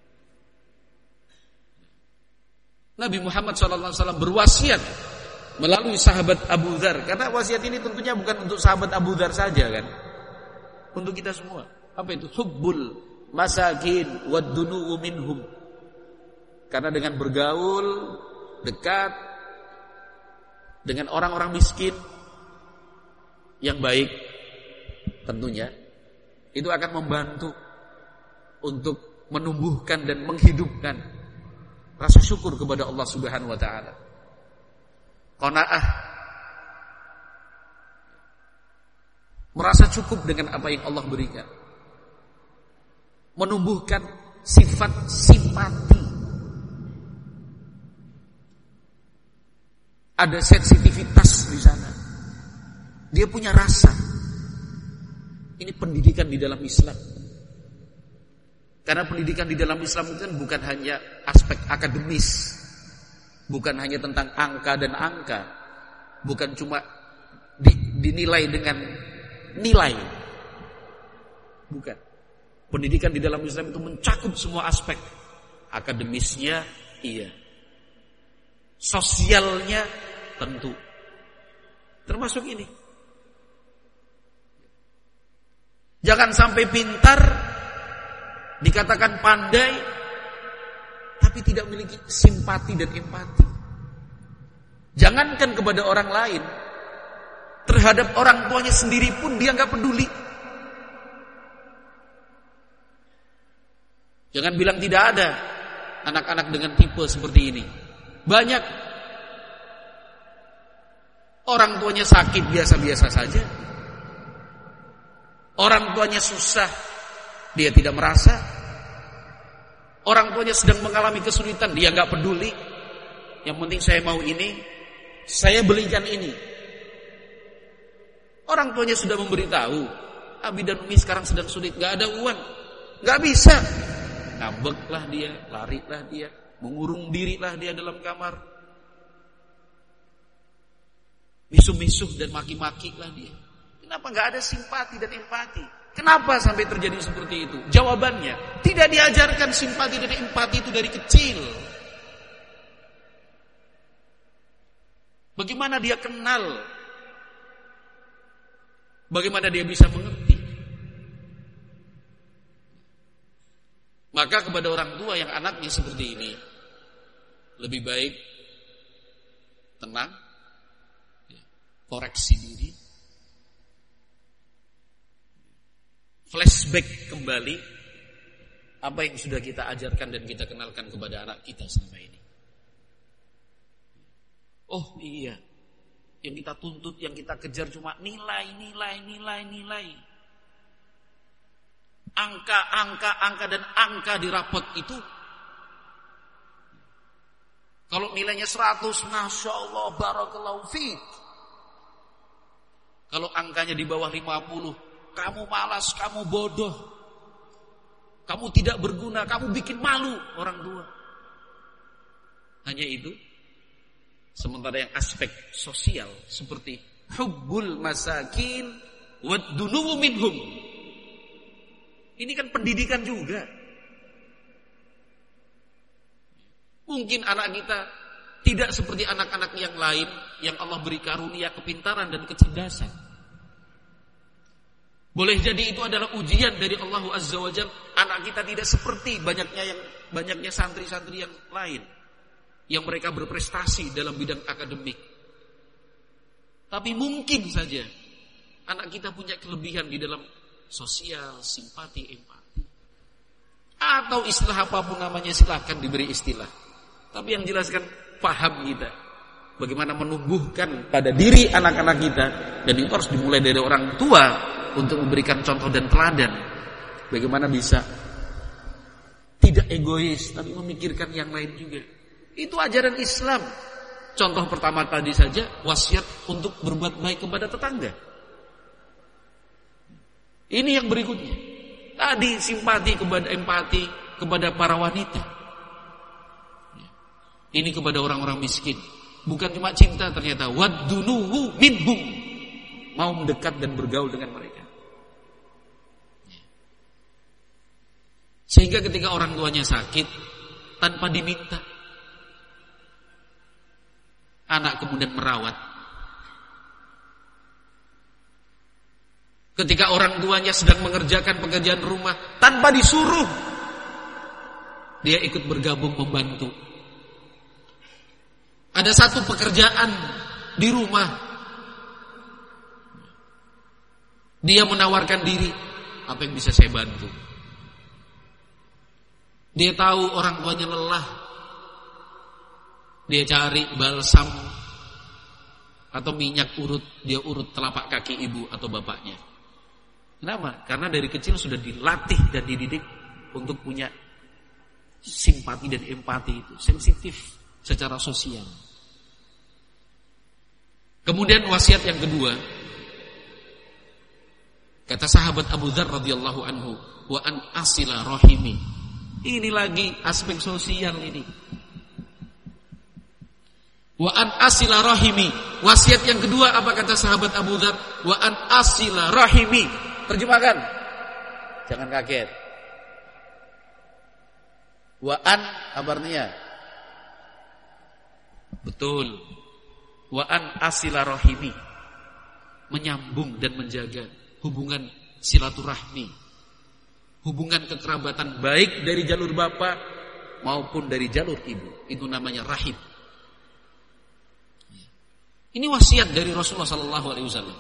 Nabi Muhammad SAW berwasiat melalui sahabat Abu Dzar. Karena wasiat ini tentunya bukan untuk sahabat Abu Dzar saja kan, untuk kita semua. Apa itu? Hubbul masakin wad-dunu'u minhum. Karena dengan bergaul dekat dengan orang-orang miskin yang baik tentunya itu akan membantu untuk menumbuhkan dan menghidupkan rasa syukur kepada Allah Subhanahu wa taala. Qanaah, merasa cukup dengan apa yang Allah berikan. Menumbuhkan sifat simpati. Ada sensitivitas di sana. Dia punya rasa. Ini pendidikan di dalam Islam. Karena pendidikan di dalam Islam itu kan bukan hanya aspek akademis, bukan hanya tentang angka dan angka, bukan cuma dinilai dengan nilai. Bukan. Pendidikan di dalam Islam itu mencakup semua aspek. Akademisnya iya, sosialnya tentu, termasuk ini. Jangan sampai pintar dikatakan pandai tapi tidak memiliki simpati dan empati. Jangankan kepada orang lain, terhadap orang tuanya sendiri pun dia nggak peduli. Jangan bilang tidak ada anak-anak dengan tipe seperti ini. Banyak. Orang tuanya sakit biasa-biasa saja. Orang tuanya susah, dia tidak merasa. Orang tuanya sedang mengalami kesulitan, dia gak peduli. Yang penting saya mau ini, saya belikan ini. Orang tuanya sudah memberitahu, Abi dan Umi sekarang sedang sulit, gak ada uang, gak bisa. Ngambeklah dia, larilah dia, mengurung dirilah dia dalam kamar, misuh-misuh dan maki-makilah dia. Kenapa gak ada simpati dan empati? Kenapa sampai terjadi seperti itu? Jawabannya, tidak diajarkan simpati dan empati itu dari kecil. Bagaimana dia kenal? Bagaimana dia bisa mengerti? Maka kepada orang tua yang anaknya seperti ini, lebih baik tenang, koreksi diri, flashback kembali apa yang sudah kita ajarkan dan kita kenalkan kepada anak kita selama ini. Oh iya, yang kita tuntut, yang kita kejar cuma nilai. Angka dan angka di rapot itu. Kalau nilainya 100, Masya Allah, Barakallahu fiik. Kalau angkanya di bawah 50, kamu malas, kamu bodoh, kamu tidak berguna, kamu bikin malu orang tua. Hanya itu. Sementara yang aspek sosial seperti hubbul masakin wad-dunu'u minhum, ini kan pendidikan juga. Mungkin anak kita tidak seperti anak-anak yang lain yang Allah beri karunia kepintaran dan kecerdasan. Boleh jadi itu adalah ujian dari Allah Azza wa Jalla. Anak kita tidak seperti banyaknya santri-santri yang lain yang mereka berprestasi dalam bidang akademik. Tapi mungkin saja anak kita punya kelebihan di dalam sosial, simpati, empati. Atau istilah apapun namanya, silakan diberi istilah. Tapi yang jelaskan paham kita. Bagaimana menumbuhkan pada diri anak-anak kita. Dan itu harus dimulai dari orang tua untuk memberikan contoh dan teladan. Bagaimana bisa tidak egois, tapi memikirkan yang lain juga. Itu ajaran Islam. Contoh pertama tadi saja, wasiat untuk berbuat baik kepada tetangga. Ini yang berikutnya. Tadi simpati kepada empati kepada para wanita. Ini kepada orang-orang miskin. Bukan cuma cinta ternyata. Wad-dunu'u minhum. Mau mendekat dan bergaul dengan mereka. Sehingga ketika orang tuanya sakit, tanpa diminta, anak kemudian merawat. Ketika orang tuanya sedang mengerjakan pekerjaan rumah tanpa disuruh, dia ikut bergabung membantu. Ada satu pekerjaan di rumah, dia menawarkan diri, apa yang bisa saya bantu? Dia tahu orang tuanya lelah, dia cari balsam atau minyak urut, dia urut telapak kaki ibu atau bapaknya. Kenapa? Karena dari kecil sudah dilatih dan dididik untuk punya simpati dan empati itu, sensitif secara sosial. Kemudian wasiat yang kedua, kata sahabat Abu Dzar radhiyallahu anhu, wa an asila rahimi. Ini lagi aspek sosial ini. Wa an asila rahimi. Wasiat yang kedua apa kata sahabat Abu Dzar? Wa an asila rahimi. Terjemahkan. Jangan kaget. Wa an apa artinya? Betul. Wa an asila rahimi. Menyambung dan menjaga hubungan silaturahmi. Hubungan kekerabatan baik dari jalur bapak maupun dari jalur ibu. Itu namanya rahim. Ini wasiat dari Rasulullah sallallahu alaihi wasallam.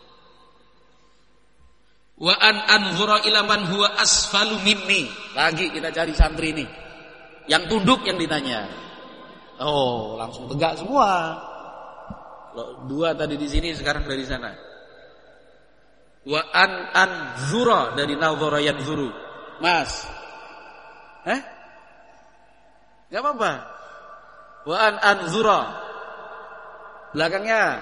Wa an anzura ila man huwa asfalu minni. Lagi kita cari santri ini. Yang tunduk yang ditanya. Oh, langsung tegak semua. Loh, dua tadi di sini, sekarang dari sana. Wa an anzura dari nazara yanzuru. Mas. Enggak apa-apa. Wa an anzura. Belakangnya.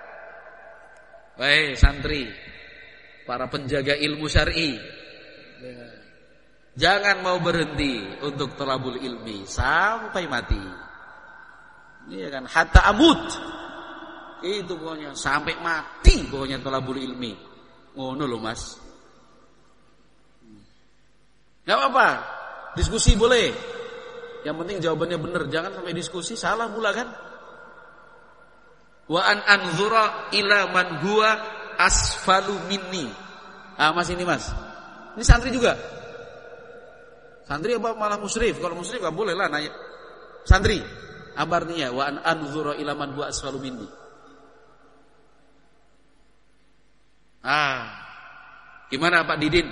Wahai santri, para penjaga ilmu syar'i, jangan mau berhenti untuk thalabul ilmi sampai mati. Iya kan, hatta amut. Itu pokoknya sampai mati pokoknya thalabul ilmi. Ngono loh Mas. Enggak apa-apa. Diskusi boleh. Yang penting jawabannya benar, jangan sampai diskusi salah pula kan? Wa an anzura ila man huwa asfalu minni. Ah Mas ini Mas. Ini santri juga. Santri apa malah musyrif? Kalau musyrif enggak boleh lah nanya. Santri. Apa artinya? Wa an anzura ila man huwa asfalu minni. Gimana Pak Didin?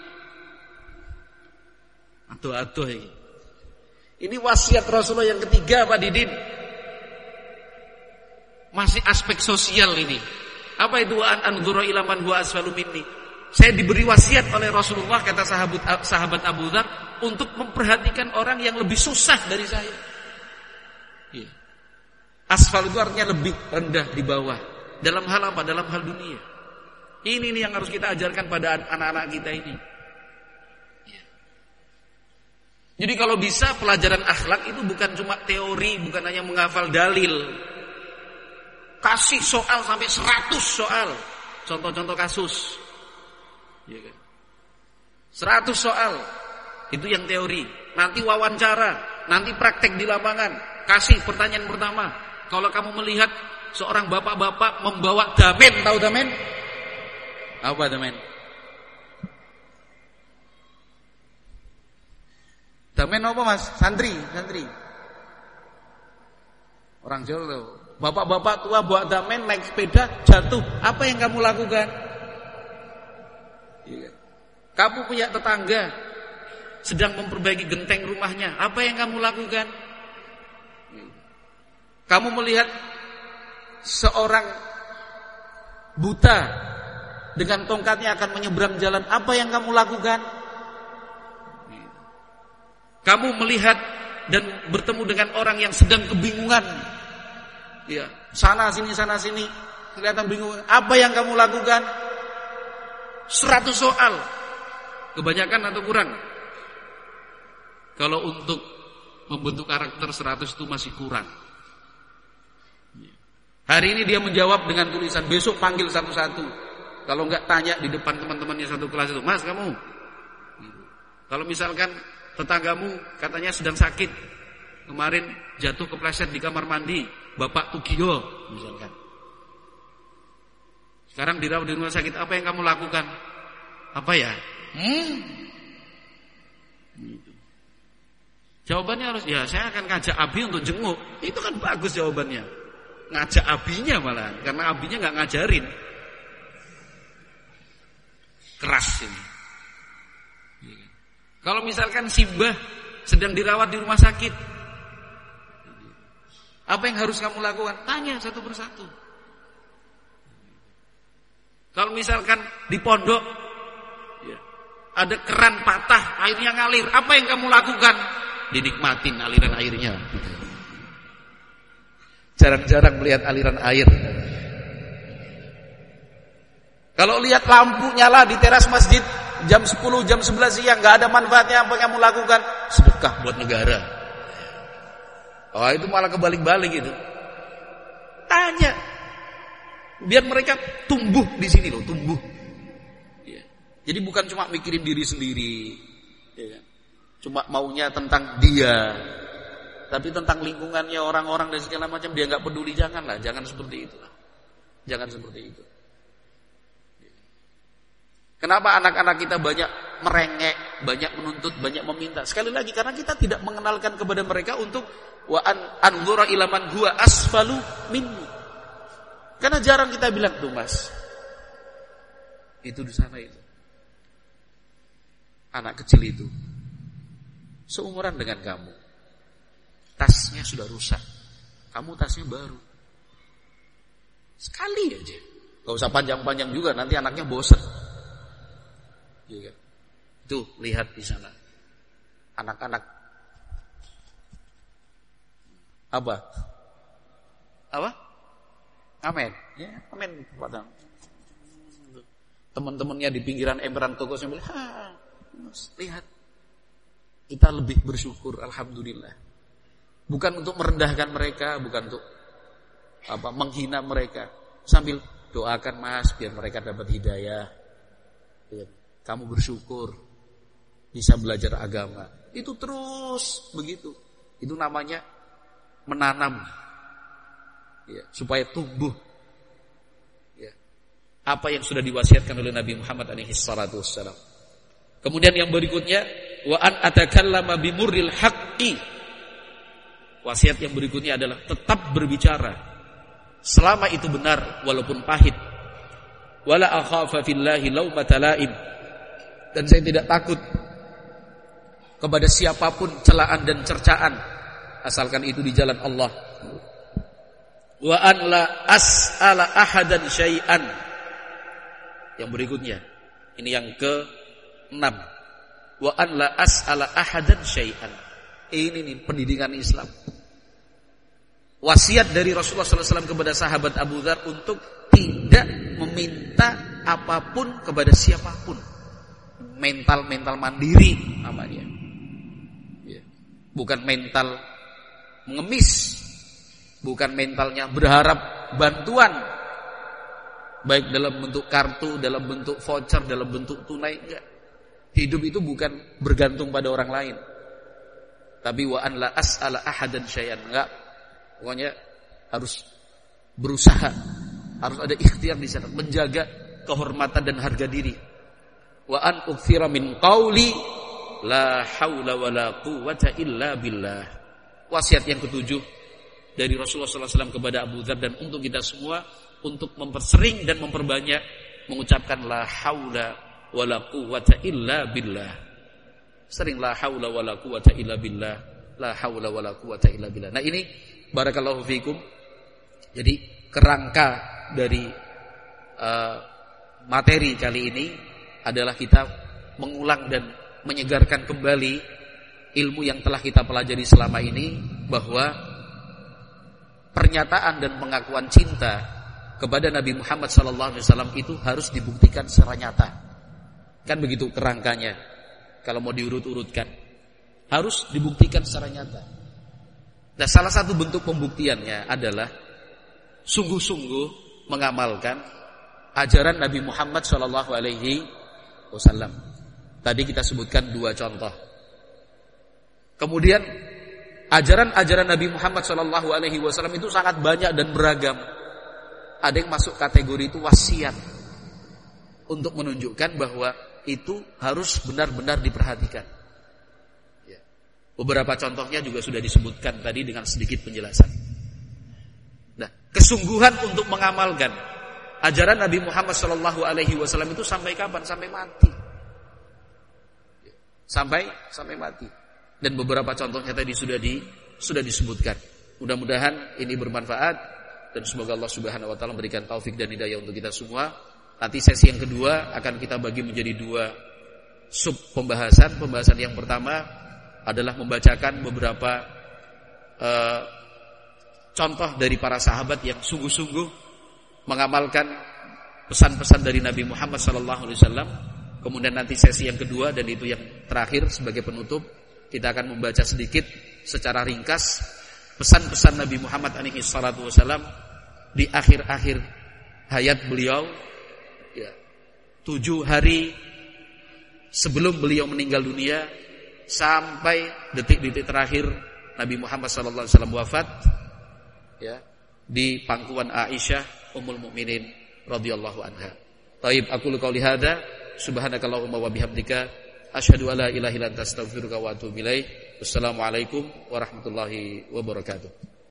Atuh-atuh ini. Ini wasiat Rasulullah yang ketiga Pak Didin. Masih aspek sosial ini. Apa itu an anzura ila man huwa asfalu minni? Saya diberi wasiat oleh Rasulullah, kata sahabat Abu Dzar, untuk memperhatikan orang yang lebih susah dari saya. Iya. Asfal itu artinya lebih rendah di bawah. Dalam hal apa? Dalam hal dunia. Ini yang harus kita ajarkan pada anak-anak kita ini. Iya. Jadi kalau bisa pelajaran akhlak itu bukan cuma teori, bukan hanya menghafal dalil. Kasih soal sampai 100 soal. Contoh-contoh kasus. Ya kan? 100 soal. Itu yang teori. Nanti wawancara, nanti praktek di lapangan. Kasih pertanyaan pertama. Kalau kamu melihat seorang bapak-bapak membawa damen, tahu damen? Apa damen? Damen apa Mas? Santri. Orang Jawa. Bapak-bapak tua bawa damen, naik sepeda, jatuh. Apa yang kamu lakukan? Kamu punya tetangga sedang memperbaiki genteng rumahnya. Apa yang kamu lakukan? Kamu melihat seorang buta dengan tongkatnya akan menyeberang jalan. Apa yang kamu lakukan? Kamu melihat dan bertemu dengan orang yang sedang kebingungan. Ya, sana sini, kelihatan bingung. Apa yang kamu lakukan? 100 soal. Kebanyakan atau kurang? Kalau untuk membentuk karakter 100 itu masih kurang. Hari ini dia menjawab dengan tulisan, besok panggil satu-satu. Kalau enggak tanya di depan teman-temannya satu kelas itu, Mas kamu. Kalau misalkan tetanggamu katanya sedang sakit, kemarin jatuh kepleset di kamar mandi, Bapak Tugio misalkan. Sekarang dirawat di rumah sakit, apa yang kamu lakukan? Apa ya? Jawabannya harus, ya saya akan ngajak Abi untuk jenguk. Itu kan bagus jawabannya. Ngajak abinya malah, karena abinya nggak ngajarin. Keras ini. Kalau misalkan si Mbah sedang dirawat di rumah sakit, apa yang harus kamu lakukan? Tanya satu persatu. Kalau misalkan di pondok ada keran patah, airnya ngalir, apa yang kamu lakukan? Dinikmatin aliran airnya. Jarang-jarang melihat aliran air. Kalau lihat lampu nyala di teras masjid jam 10, jam 11 siang, gak ada manfaatnya, apa yang kamu lakukan? Sedekah buat negara. Oh, itu malah kebalik-balik itu. Tanya. Biar mereka tumbuh di sini loh, tumbuh. Ya. Jadi bukan cuma mikirin diri sendiri, ya. Cuma maunya tentang dia, tapi tentang lingkungannya, orang-orang dan segala macam dia nggak peduli. Janganlah, jangan seperti itu. Jangan seperti itu. Kenapa anak-anak kita banyak merengek, banyak menuntut, banyak meminta? Sekali lagi karena kita tidak mengenalkan kepada mereka untuk wa anzura ila man huwa asfalu minni. Karena jarang kita bilang, tuh Mas, itu di sana itu. Anak kecil itu seumuran dengan kamu. Tasnya sudah rusak. Kamu tasnya baru. Sekali aja. Gak usah panjang-panjang juga, nanti anaknya bosan. Ya, tuh lihat di sana. Anak-anak apa? Amin. Ya, amin. Teman-temannya di pinggiran emperan toko saya bilang, lihat. Kita lebih bersyukur, alhamdulillah. Bukan untuk merendahkan mereka, bukan untuk menghina mereka. Sambil doakan Mas, biar mereka dapat hidayah. Kamu bersyukur bisa belajar agama. Itu terus begitu. Itu namanya menanam, ya, supaya tumbuh, ya, apa yang sudah diwasiatkan oleh Nabi Muhammad SAW. Kemudian yang berikutnya, wa an atakallama bimurril haqqi. Wasiat yang berikutnya adalah tetap berbicara selama itu benar walaupun pahit. Wala akhafa fillahi laumata laim. Dan saya tidak takut kepada siapapun celaan dan cercaan, asalkan itu di jalan Allah. Wa an la as'ala ahadan syai'an. Yang berikutnya, ini yang ke-6. Wa an la as'ala ahadan syai'an. Ini nih pendidikan Islam. Wasiat dari Rasulullah SAW kepada sahabat Abu Dzar untuk tidak meminta apapun kepada siapapun. Mental mandiri namanya, ya. Bukan mental mengemis, bukan mentalnya berharap bantuan, baik dalam bentuk kartu, dalam bentuk voucher, dalam bentuk tunai. Enggak. Hidup itu bukan bergantung pada orang lain. Tapi wa an la as'ala ahadan syai'an. Enggak. Pokoknya harus berusaha, harus ada ikhtiar di sana, menjaga kehormatan dan harga diri. Wa an ukthira min qawli la haula wala quwwata illa billah. Wasiat yang ke-7 dari Rasulullah SAW kepada Abu Dzar dan untuk kita semua, untuk mempersering dan memperbanyak mengucapkan la haula wala quwwata illa billah. Sering la haula wala quwwata illa billah, la haula wala quwwata illa billah. Nah ini barakallahu fikum. Jadi kerangka dari materi kali ini adalah kita mengulang dan menyegarkan kembali ilmu yang telah kita pelajari selama ini, bahwa pernyataan dan pengakuan cinta kepada Nabi Muhammad SAW itu harus dibuktikan secara nyata. Kan begitu kerangkanya. Kalau mau diurut-urutkan, harus dibuktikan secara nyata. Nah, salah satu bentuk pembuktiannya adalah sungguh-sungguh mengamalkan ajaran Nabi Muhammad SAW. Tadi kita sebutkan 2 contoh. Kemudian ajaran-ajaran Nabi Muhammad SAW itu sangat banyak dan beragam. ada yang masuk kategori itu wasiat, untuk menunjukkan bahwa itu harus benar-benar diperhatikan. Ya. Beberapa contohnya juga sudah disebutkan tadi dengan sedikit penjelasan. Nah, kesungguhan untuk mengamalkan ajaran Nabi Muhammad SAW itu sampai kapan? Sampai mati. Sampai mati. Dan beberapa contohnya tadi sudah disebutkan. Mudah-mudahan ini bermanfaat. Dan semoga Allah Subhanahu wa taala memberikan taufik dan hidayah untuk kita semua. Nanti sesi yang kedua akan kita bagi menjadi 2 sub pembahasan. Pembahasan yang pertama adalah membacakan beberapa contoh dari para sahabat yang sungguh-sungguh mengamalkan pesan-pesan dari Nabi Muhammad SAW. Kemudian nanti sesi yang kedua, dan itu yang terakhir sebagai penutup, kita akan membaca sedikit secara ringkas pesan-pesan Nabi Muhammad SAW di akhir-akhir hayat beliau, ya, 7 hari sebelum beliau meninggal dunia sampai detik-detik terakhir Nabi Muhammad SAW wafat, ya, di pangkuan Aisyah Ummul Mukminin radhiyallahu anha. Taib, aqulu qouli hadza, subhanakallahumma wa bihamdika, asyhadu an la ilaha illa anta astaghfiruka wa atubu ilaik. Wassalamualaikum warahmatullahi wabarakatuh.